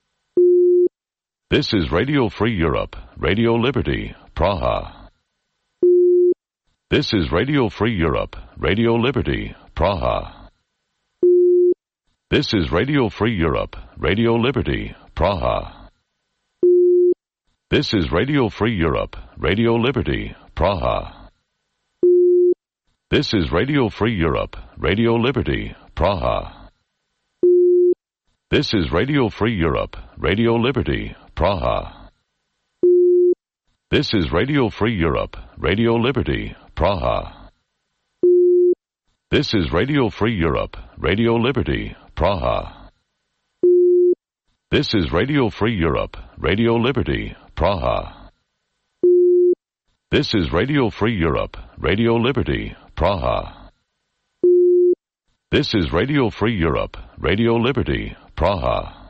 This is Radio Free Europe, Radio Liberty, Praha. This is Radio Free Europe, Radio Liberty, Praha. This is Radio Free Europe, Radio Liberty, Praha. This is Radio Free Europe, Radio Liberty, Praha. This is Radio Free Europe, Radio Liberty, Praha. This is Radio Free Europe, Radio Liberty, Praha. This is Radio Free Europe, Radio Liberty, Praha. This is Radio Free Europe, Radio Liberty, Praha. This is Radio Free Europe, Radio Liberty, Praha. This is Radio Free Europe, Radio Liberty, Praha. This is Radio Free Europe, Radio Liberty, Praha.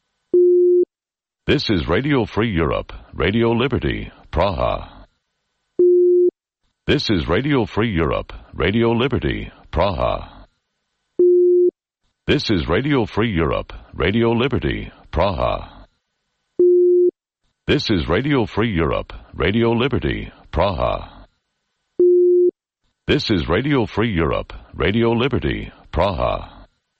This is Radio Free Europe, Radio Liberty, Praha. This is Radio Free Europe, Radio Liberty, Praha. This is Radio Free Europe, Radio Liberty, Praha. This is Radio Free Europe, Radio Liberty, Praha. This is Radio Free Europe, Radio Liberty, Praha.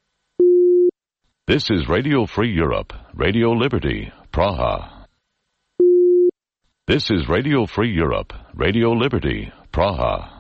This is Radio Free Europe, Radio Liberty, Praha. This is Radio Free Europe, Radio Liberty, Praha.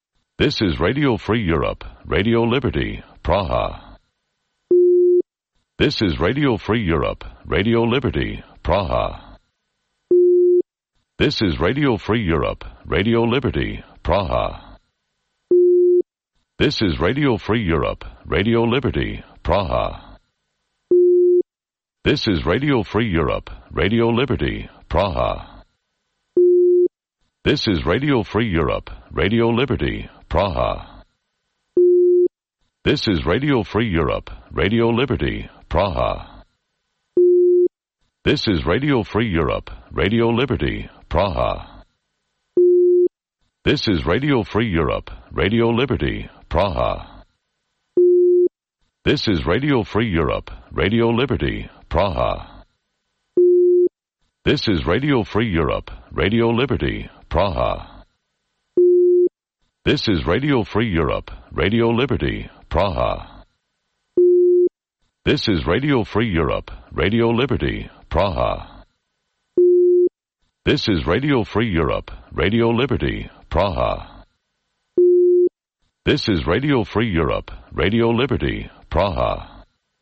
This is Radio Free Europe, Radio Liberty, Praha. This is Radio Free Europe, Radio Liberty, Praha. This is Radio Free Europe, Radio Liberty, Praha. This is Radio Free Europe, Radio Liberty, Praha. This is Radio Free Europe, Radio Liberty, Praha. This is Radio Free Europe, Radio Liberty, Praha. This is Radio Free Europe, Radio Liberty, Praha. This is Radio Free Europe, Radio Liberty, Praha. This is Radio Free Europe, Radio Liberty, Praha. This is Radio Free Europe, Radio Liberty, Praha. This is Radio Free Europe, Radio Liberty, Praha. This is Radio Free Europe, Radio Liberty, Praha. This is Radio Free Europe, Radio Liberty, Praha. This is Radio Free Europe, Radio Liberty, Praha. This is Radio Free Europe, Radio Liberty, Praha.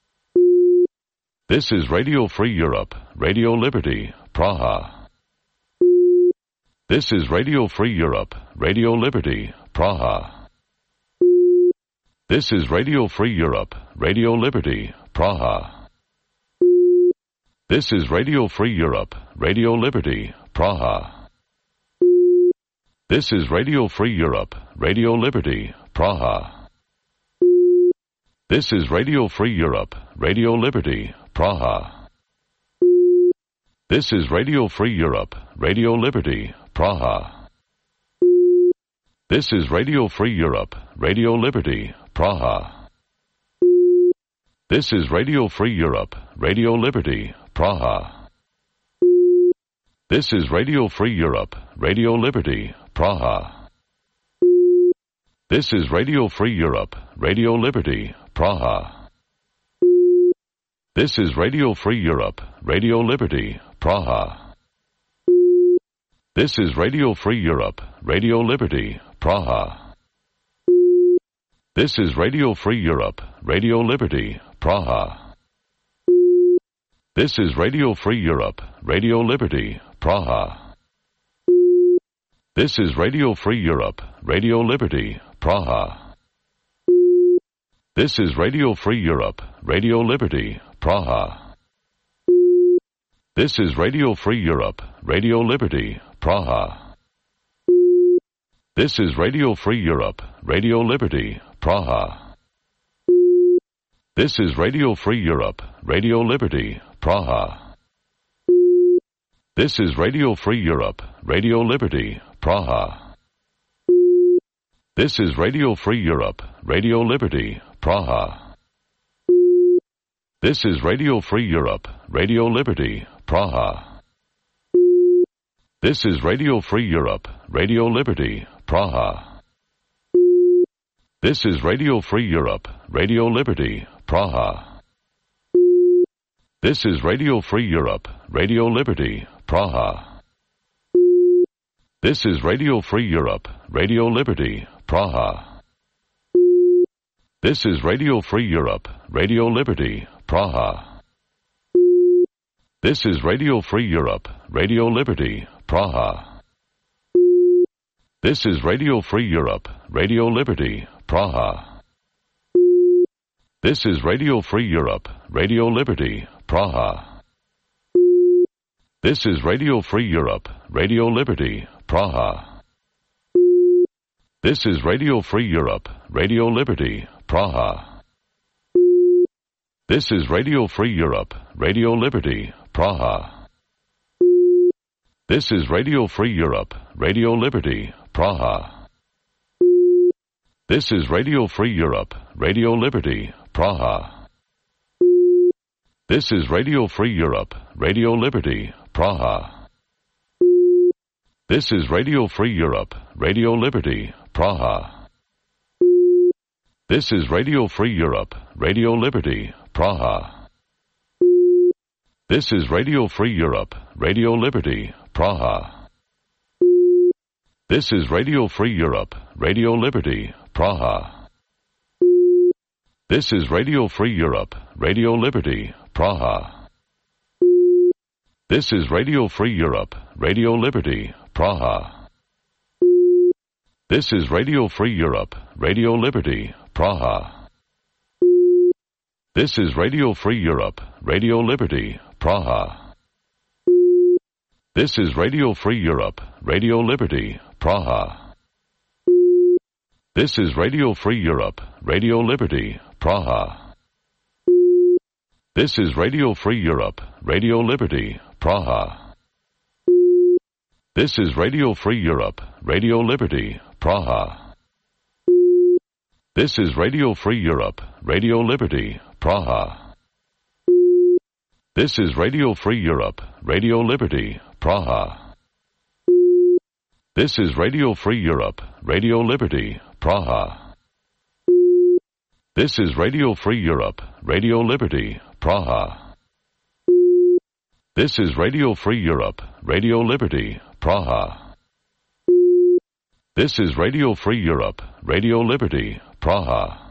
This is Radio Free Europe, Radio Liberty, Praha. This is Radio Free Europe, Radio Liberty, Praha. This is Radio Free Europe, Radio Liberty, Praha. This is Radio Free Europe, Radio Liberty, Praha. This is Radio Free Europe, Radio Liberty, Praha. This is Radio Free Europe, Radio Liberty, Praha. This is Radio Free Europe, Radio Liberty, Praha. This is Radio Free Europe, Radio Liberty, Praha. This is Radio Free Europe, Radio Liberty, Praha. This is Radio Free Europe, Radio Liberty, Praha. This is Radio Free Europe, Radio Liberty, Praha. This is Radio Free Europe, Radio Liberty, Praha. This is Radio Free Europe, Radio Liberty, Praha. This is Radio Free Europe, Radio Liberty, Praha. This is Radio Free Europe, Radio Liberty, Praha. This is Radio Free Europe, Radio Liberty, Praha. This is Radio Free Europe, Radio Liberty, Praha. This is Radio Free Europe, Radio Liberty, Praha. This is Radio Free Europe, Radio Liberty, Praha. This is Radio Free Europe, Radio Liberty, Praha. This is Radio Free Europe, Radio Liberty, Praha. This is Radio Free Europe, Radio Liberty, Praha. This is Radio Free Europe, Radio Liberty, Praha. This is Radio Free Europe, Radio Liberty, Praha. This is Radio Free Europe, Radio Liberty, Praha. This is Radio Free Europe, Radio Liberty, Praha. This is Radio Free Europe, Radio Liberty, Praha. This is Radio Free Europe, Radio Liberty, Praha. This is Radio Free Europe, Radio Liberty, Praha. This is Radio Free Europe, Radio Liberty, Praha. This is Radio Free Europe, Radio Liberty, Praha. This is Radio Free Europe, Radio Liberty, Praha. This is Radio Free Europe, Radio Liberty, Praha. This is Radio Free Europe, Radio Liberty, Praha. This is Radio Free Europe, Radio Liberty, Praha. This is Radio Free Europe, Radio Liberty, Praha. This is Radio Free Europe, Radio Liberty, Praha. This is Radio Free Europe, Radio Liberty, Praha. This is Radio Free Europe, Radio Liberty, Praha. This is Radio Free Europe, Radio Liberty, Praha. This is Radio Free Europe, Radio Liberty, Praha. This is Radio Free Europe, Radio Liberty, Praha. This is Radio Free Europe, Radio Liberty, Praha. This is Radio Free Europe, Radio Liberty, Praha. This is Radio Free Europe, Radio Liberty, Praha. This is Radio Free Europe, Radio Liberty, Praha. This is Radio Free Europe, Radio Liberty, Praha. This is Radio Free Europe, Radio Liberty, Praha. This is Radio Free Europe, Radio Liberty, Praha. This is Radio Free Europe, Radio Liberty, Praha. This is Radio Free Europe, Radio Liberty, Praha. This is Radio Free Europe, Radio Liberty, Praha. This is Radio Free Europe, Radio Liberty, Praha. This is Radio Free Europe, Radio Liberty, Praha. This is Radio Free Europe, Radio Liberty, Praha.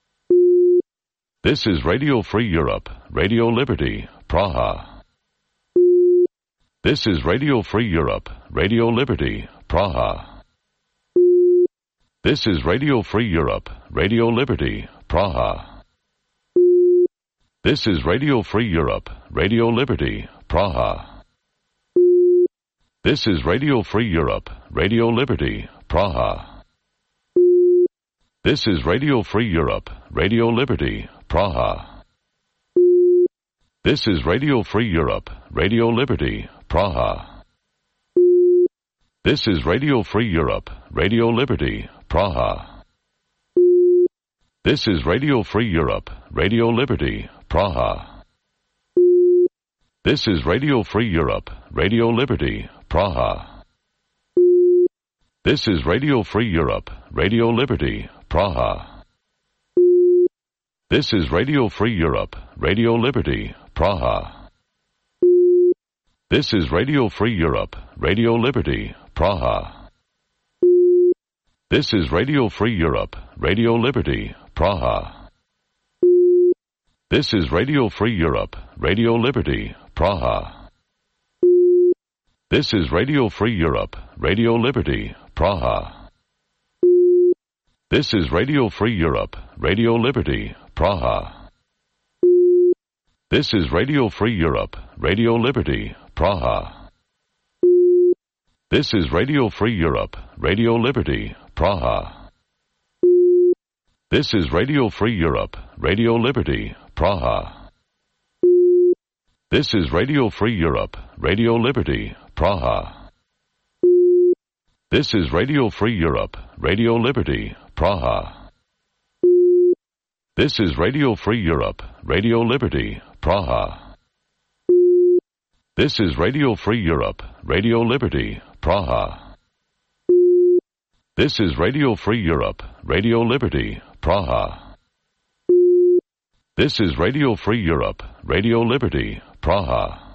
This is Radio Free Europe, Radio Liberty, Praha. This is Radio Free Europe, Radio Liberty, Praha. This is Radio Free Europe, Radio Liberty, Praha. This is Radio Free Europe, Radio Liberty, Praha. This is Radio Free Europe, Radio Liberty, Praha. This is Radio Free Europe, Radio Liberty, Praha. This is Radio Free Europe, Radio Liberty, Praha. This is Radio Free Europe, Radio Liberty, Praha. This is Radio Free Europe, Radio Liberty, Praha. This is Radio Free Europe, Radio Liberty, Praha. This is Radio Free Europe, Radio Liberty, Praha. This is Radio Free Europe, Radio Liberty, Praha. This is Radio Free Europe, Radio Liberty, Praha. This is Radio Free Europe, Radio Liberty, Praha. This is Radio Free Europe, Radio Liberty, Praha. This is Radio Free Europe, Radio Liberty, Praha. This is Radio Free Europe, Radio Liberty, Praha. This is Radio Free Europe, Radio Liberty, Praha. This is Radio Free Europe, Radio Liberty, Praha. This is Radio Free Europe, Radio Liberty, Praha. This is Radio Free Europe, Radio Liberty, Praha. This is Radio Free Europe, Radio Liberty, Praha. This is Radio Free Europe, Radio Liberty, Praha. This is Radio Free Europe, Radio Liberty, Praha. This is Radio Free Europe, Radio Liberty, Praha. This is Radio Free Europe, Radio Liberty, Praha.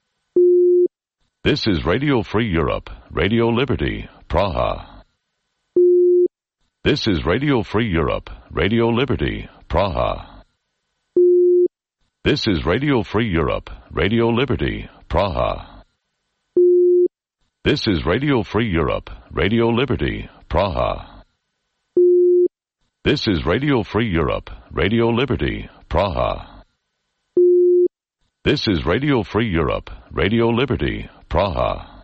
This is Radio Free Europe, Radio Liberty, Praha. This is Radio Free Europe, Radio Liberty, Praha. This is Radio Free Europe, Radio Liberty, Praha. This is Radio Free Europe, Radio Liberty, Praha. This is Radio Free Europe, Radio Liberty, Praha. This is Radio Free Europe, Radio Liberty, Praha.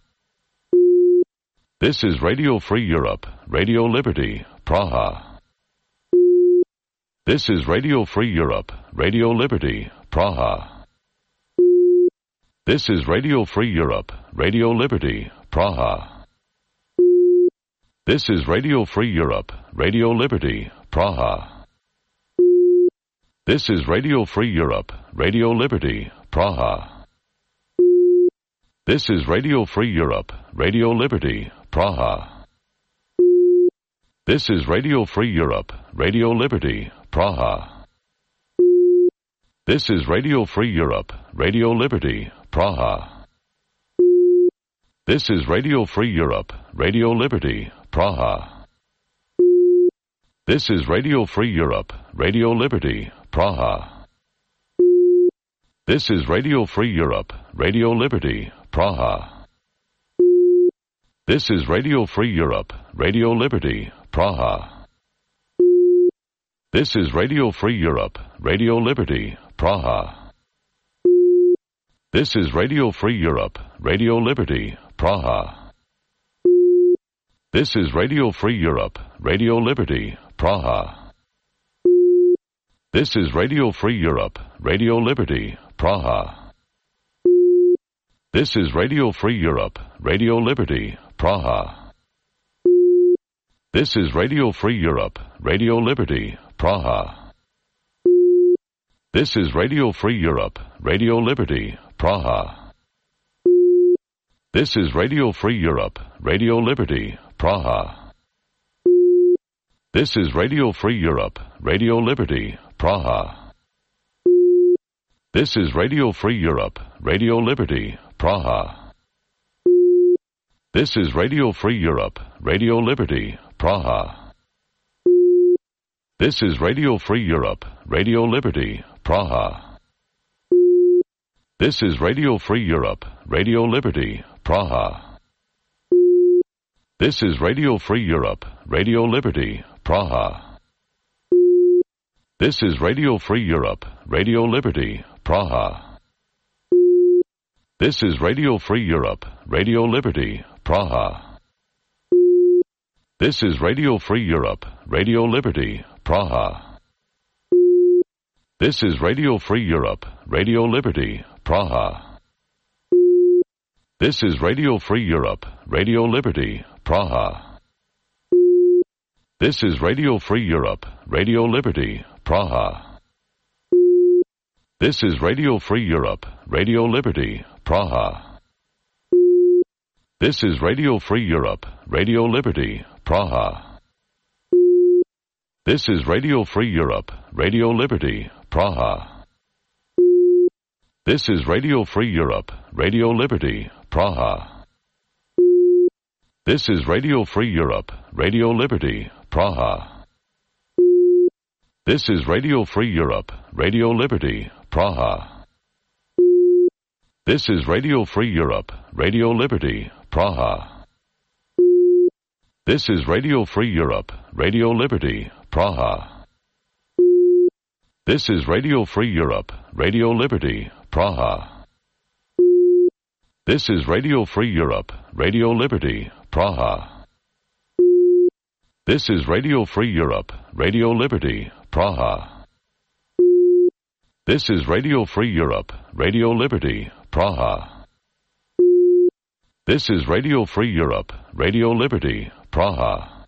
This is Radio Free Europe, Radio Liberty, Praha. This is Radio Free Europe, Radio Liberty, Praha. This is Radio Free Europe, Radio Liberty, Praha. This is Radio Free Europe, Radio Liberty, Praha. This is Radio Free Europe, Radio Liberty, Praha. This is Radio Free Europe, Radio Liberty, Praha. This is Radio Free Europe, Radio Liberty, Praha. This is Radio Free Europe, Radio Liberty, Praha. This is Radio Free Europe, Radio Liberty, Praha. This is Radio Free Europe, Radio Liberty, Praha. This is Radio Free Europe, Radio Liberty, Praha. This is Radio Free Europe, Radio Liberty, Praha. This is Radio Free Europe, Radio Liberty, Praha. This is Radio Free Europe, Radio Liberty, Praha. This is Radio Free Europe, Radio Liberty, Praha. This is Radio Free Europe, Radio Liberty, Praha. This is Radio Free Europe, Radio Liberty, Praha. This is Radio Free Europe, Radio Liberty, Praha. This is Radio Free Europe, Radio Liberty, Praha. This is Radio Free Europe, Radio Liberty, Praha. This is Radio Free Europe, Radio Liberty, Praha. This is Radio Free Europe, Radio Liberty, Praha. This is Radio Free Europe, Radio Liberty, Praha. This is Radio Free Europe, Radio Liberty, Praha. This is Radio Free Europe, Radio Liberty, Praha. This is Radio Free Europe, Radio Liberty, Praha. This is Radio Free Europe, Radio Liberty, Praha. This is Radio Free Europe, Radio Liberty, Praha. This is Radio Free Europe, Radio Liberty, Praha. This is Radio Free Europe, Radio Liberty, Praha. This is Radio Free Europe, Radio Liberty, Praha. This is Radio Free Europe, Radio Liberty, Praha. This is Radio Free Europe, Radio Liberty, Praha. This is Radio Free Europe, Radio Liberty, Praha. This is Radio Free Europe, Radio Liberty, Praha. This is Radio Free Europe, Radio Liberty, Praha. This is Radio Free Europe, Radio Liberty, Praha. This is Radio Free Europe, Radio Liberty, Praha. This is Radio Free Europe, Radio Liberty, Praha. This is Radio Free Europe, Radio Liberty, Praha. This is Radio Free Europe, Radio Liberty, Praha. This is Radio Free Europe, Radio Liberty, Praha. This is Radio Free Europe, Radio Liberty, Praha. This is Radio Free Europe, Radio Liberty, Praha. This is Radio Free Europe, Radio Liberty, Praha.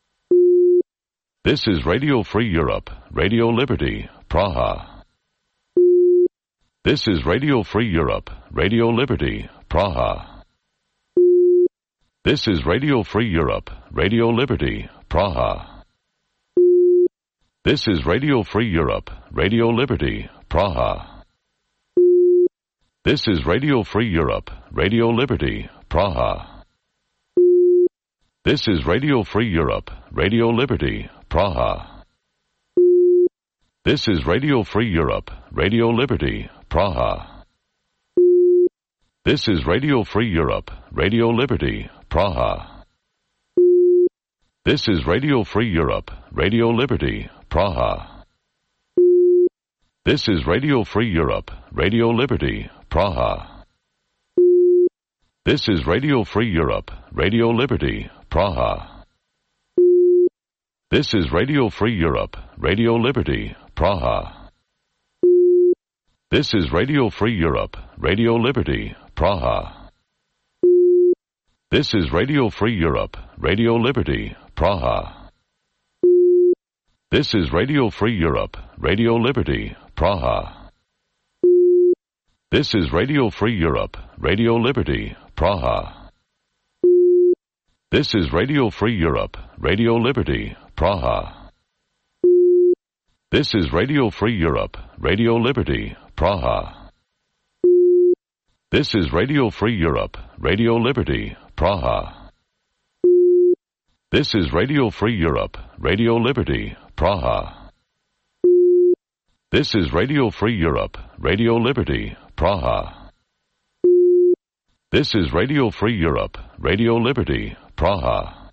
This is Radio Free Europe, Radio Liberty, Praha. This is Radio Free Europe, Radio Liberty, Praha. This is Radio Free Europe, Radio Liberty, Praha. This is Radio Free Europe, Radio Liberty, Praha. This is Radio Free Europe, Radio Liberty, Praha. This is Radio Free Europe, Radio Liberty, Praha. This is Radio Free Europe, Radio Liberty, Praha. This is Radio Free Europe, Radio Liberty, Praha. This is Radio Free Europe, Radio Liberty, Praha. This is Radio Free Europe, Radio Liberty, Praha. This is Radio Free Europe, Radio Liberty, Praha. This is Radio Free Europe, Radio Liberty, Praha. This is Radio Free Europe, Radio Liberty, Praha. This is Radio Free Europe, Radio Liberty, Praha. This is Radio Free Europe, Radio Liberty, Praha. This is Radio Free Europe, Radio Liberty, Praha. This is Radio Free Europe, Radio Liberty, Praha. This is Radio Free Europe, Radio Liberty, Praha. This is Radio Free Europe, Radio Liberty, Praha. This is Radio Free Europe, Radio Liberty, Praha. This is Radio Free Europe, Radio Liberty, Praha. This is Radio Free Europe, Radio Liberty, Praha.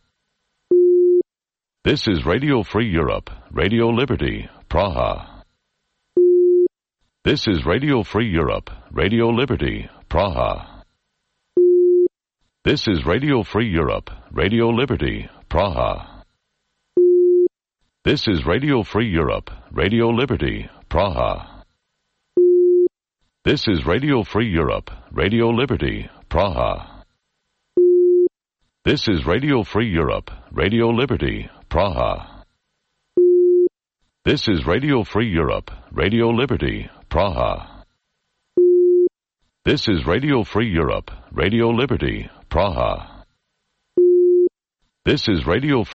This is Radio Free Europe, Radio Liberty, Praha. This is Radio Free Europe, Radio Liberty, Praha. This is Radio Free Europe, Radio Liberty, Praha. This is Radio Free Europe, Radio Liberty, Praha. This is Radio Free Europe, Radio Liberty, Praha. This is Radio Free Europe, Radio Liberty, Praha. This is Radio Free Europe, Radio Liberty, Praha. This is Radio Free Europe, Radio Liberty, Praha. This is Radio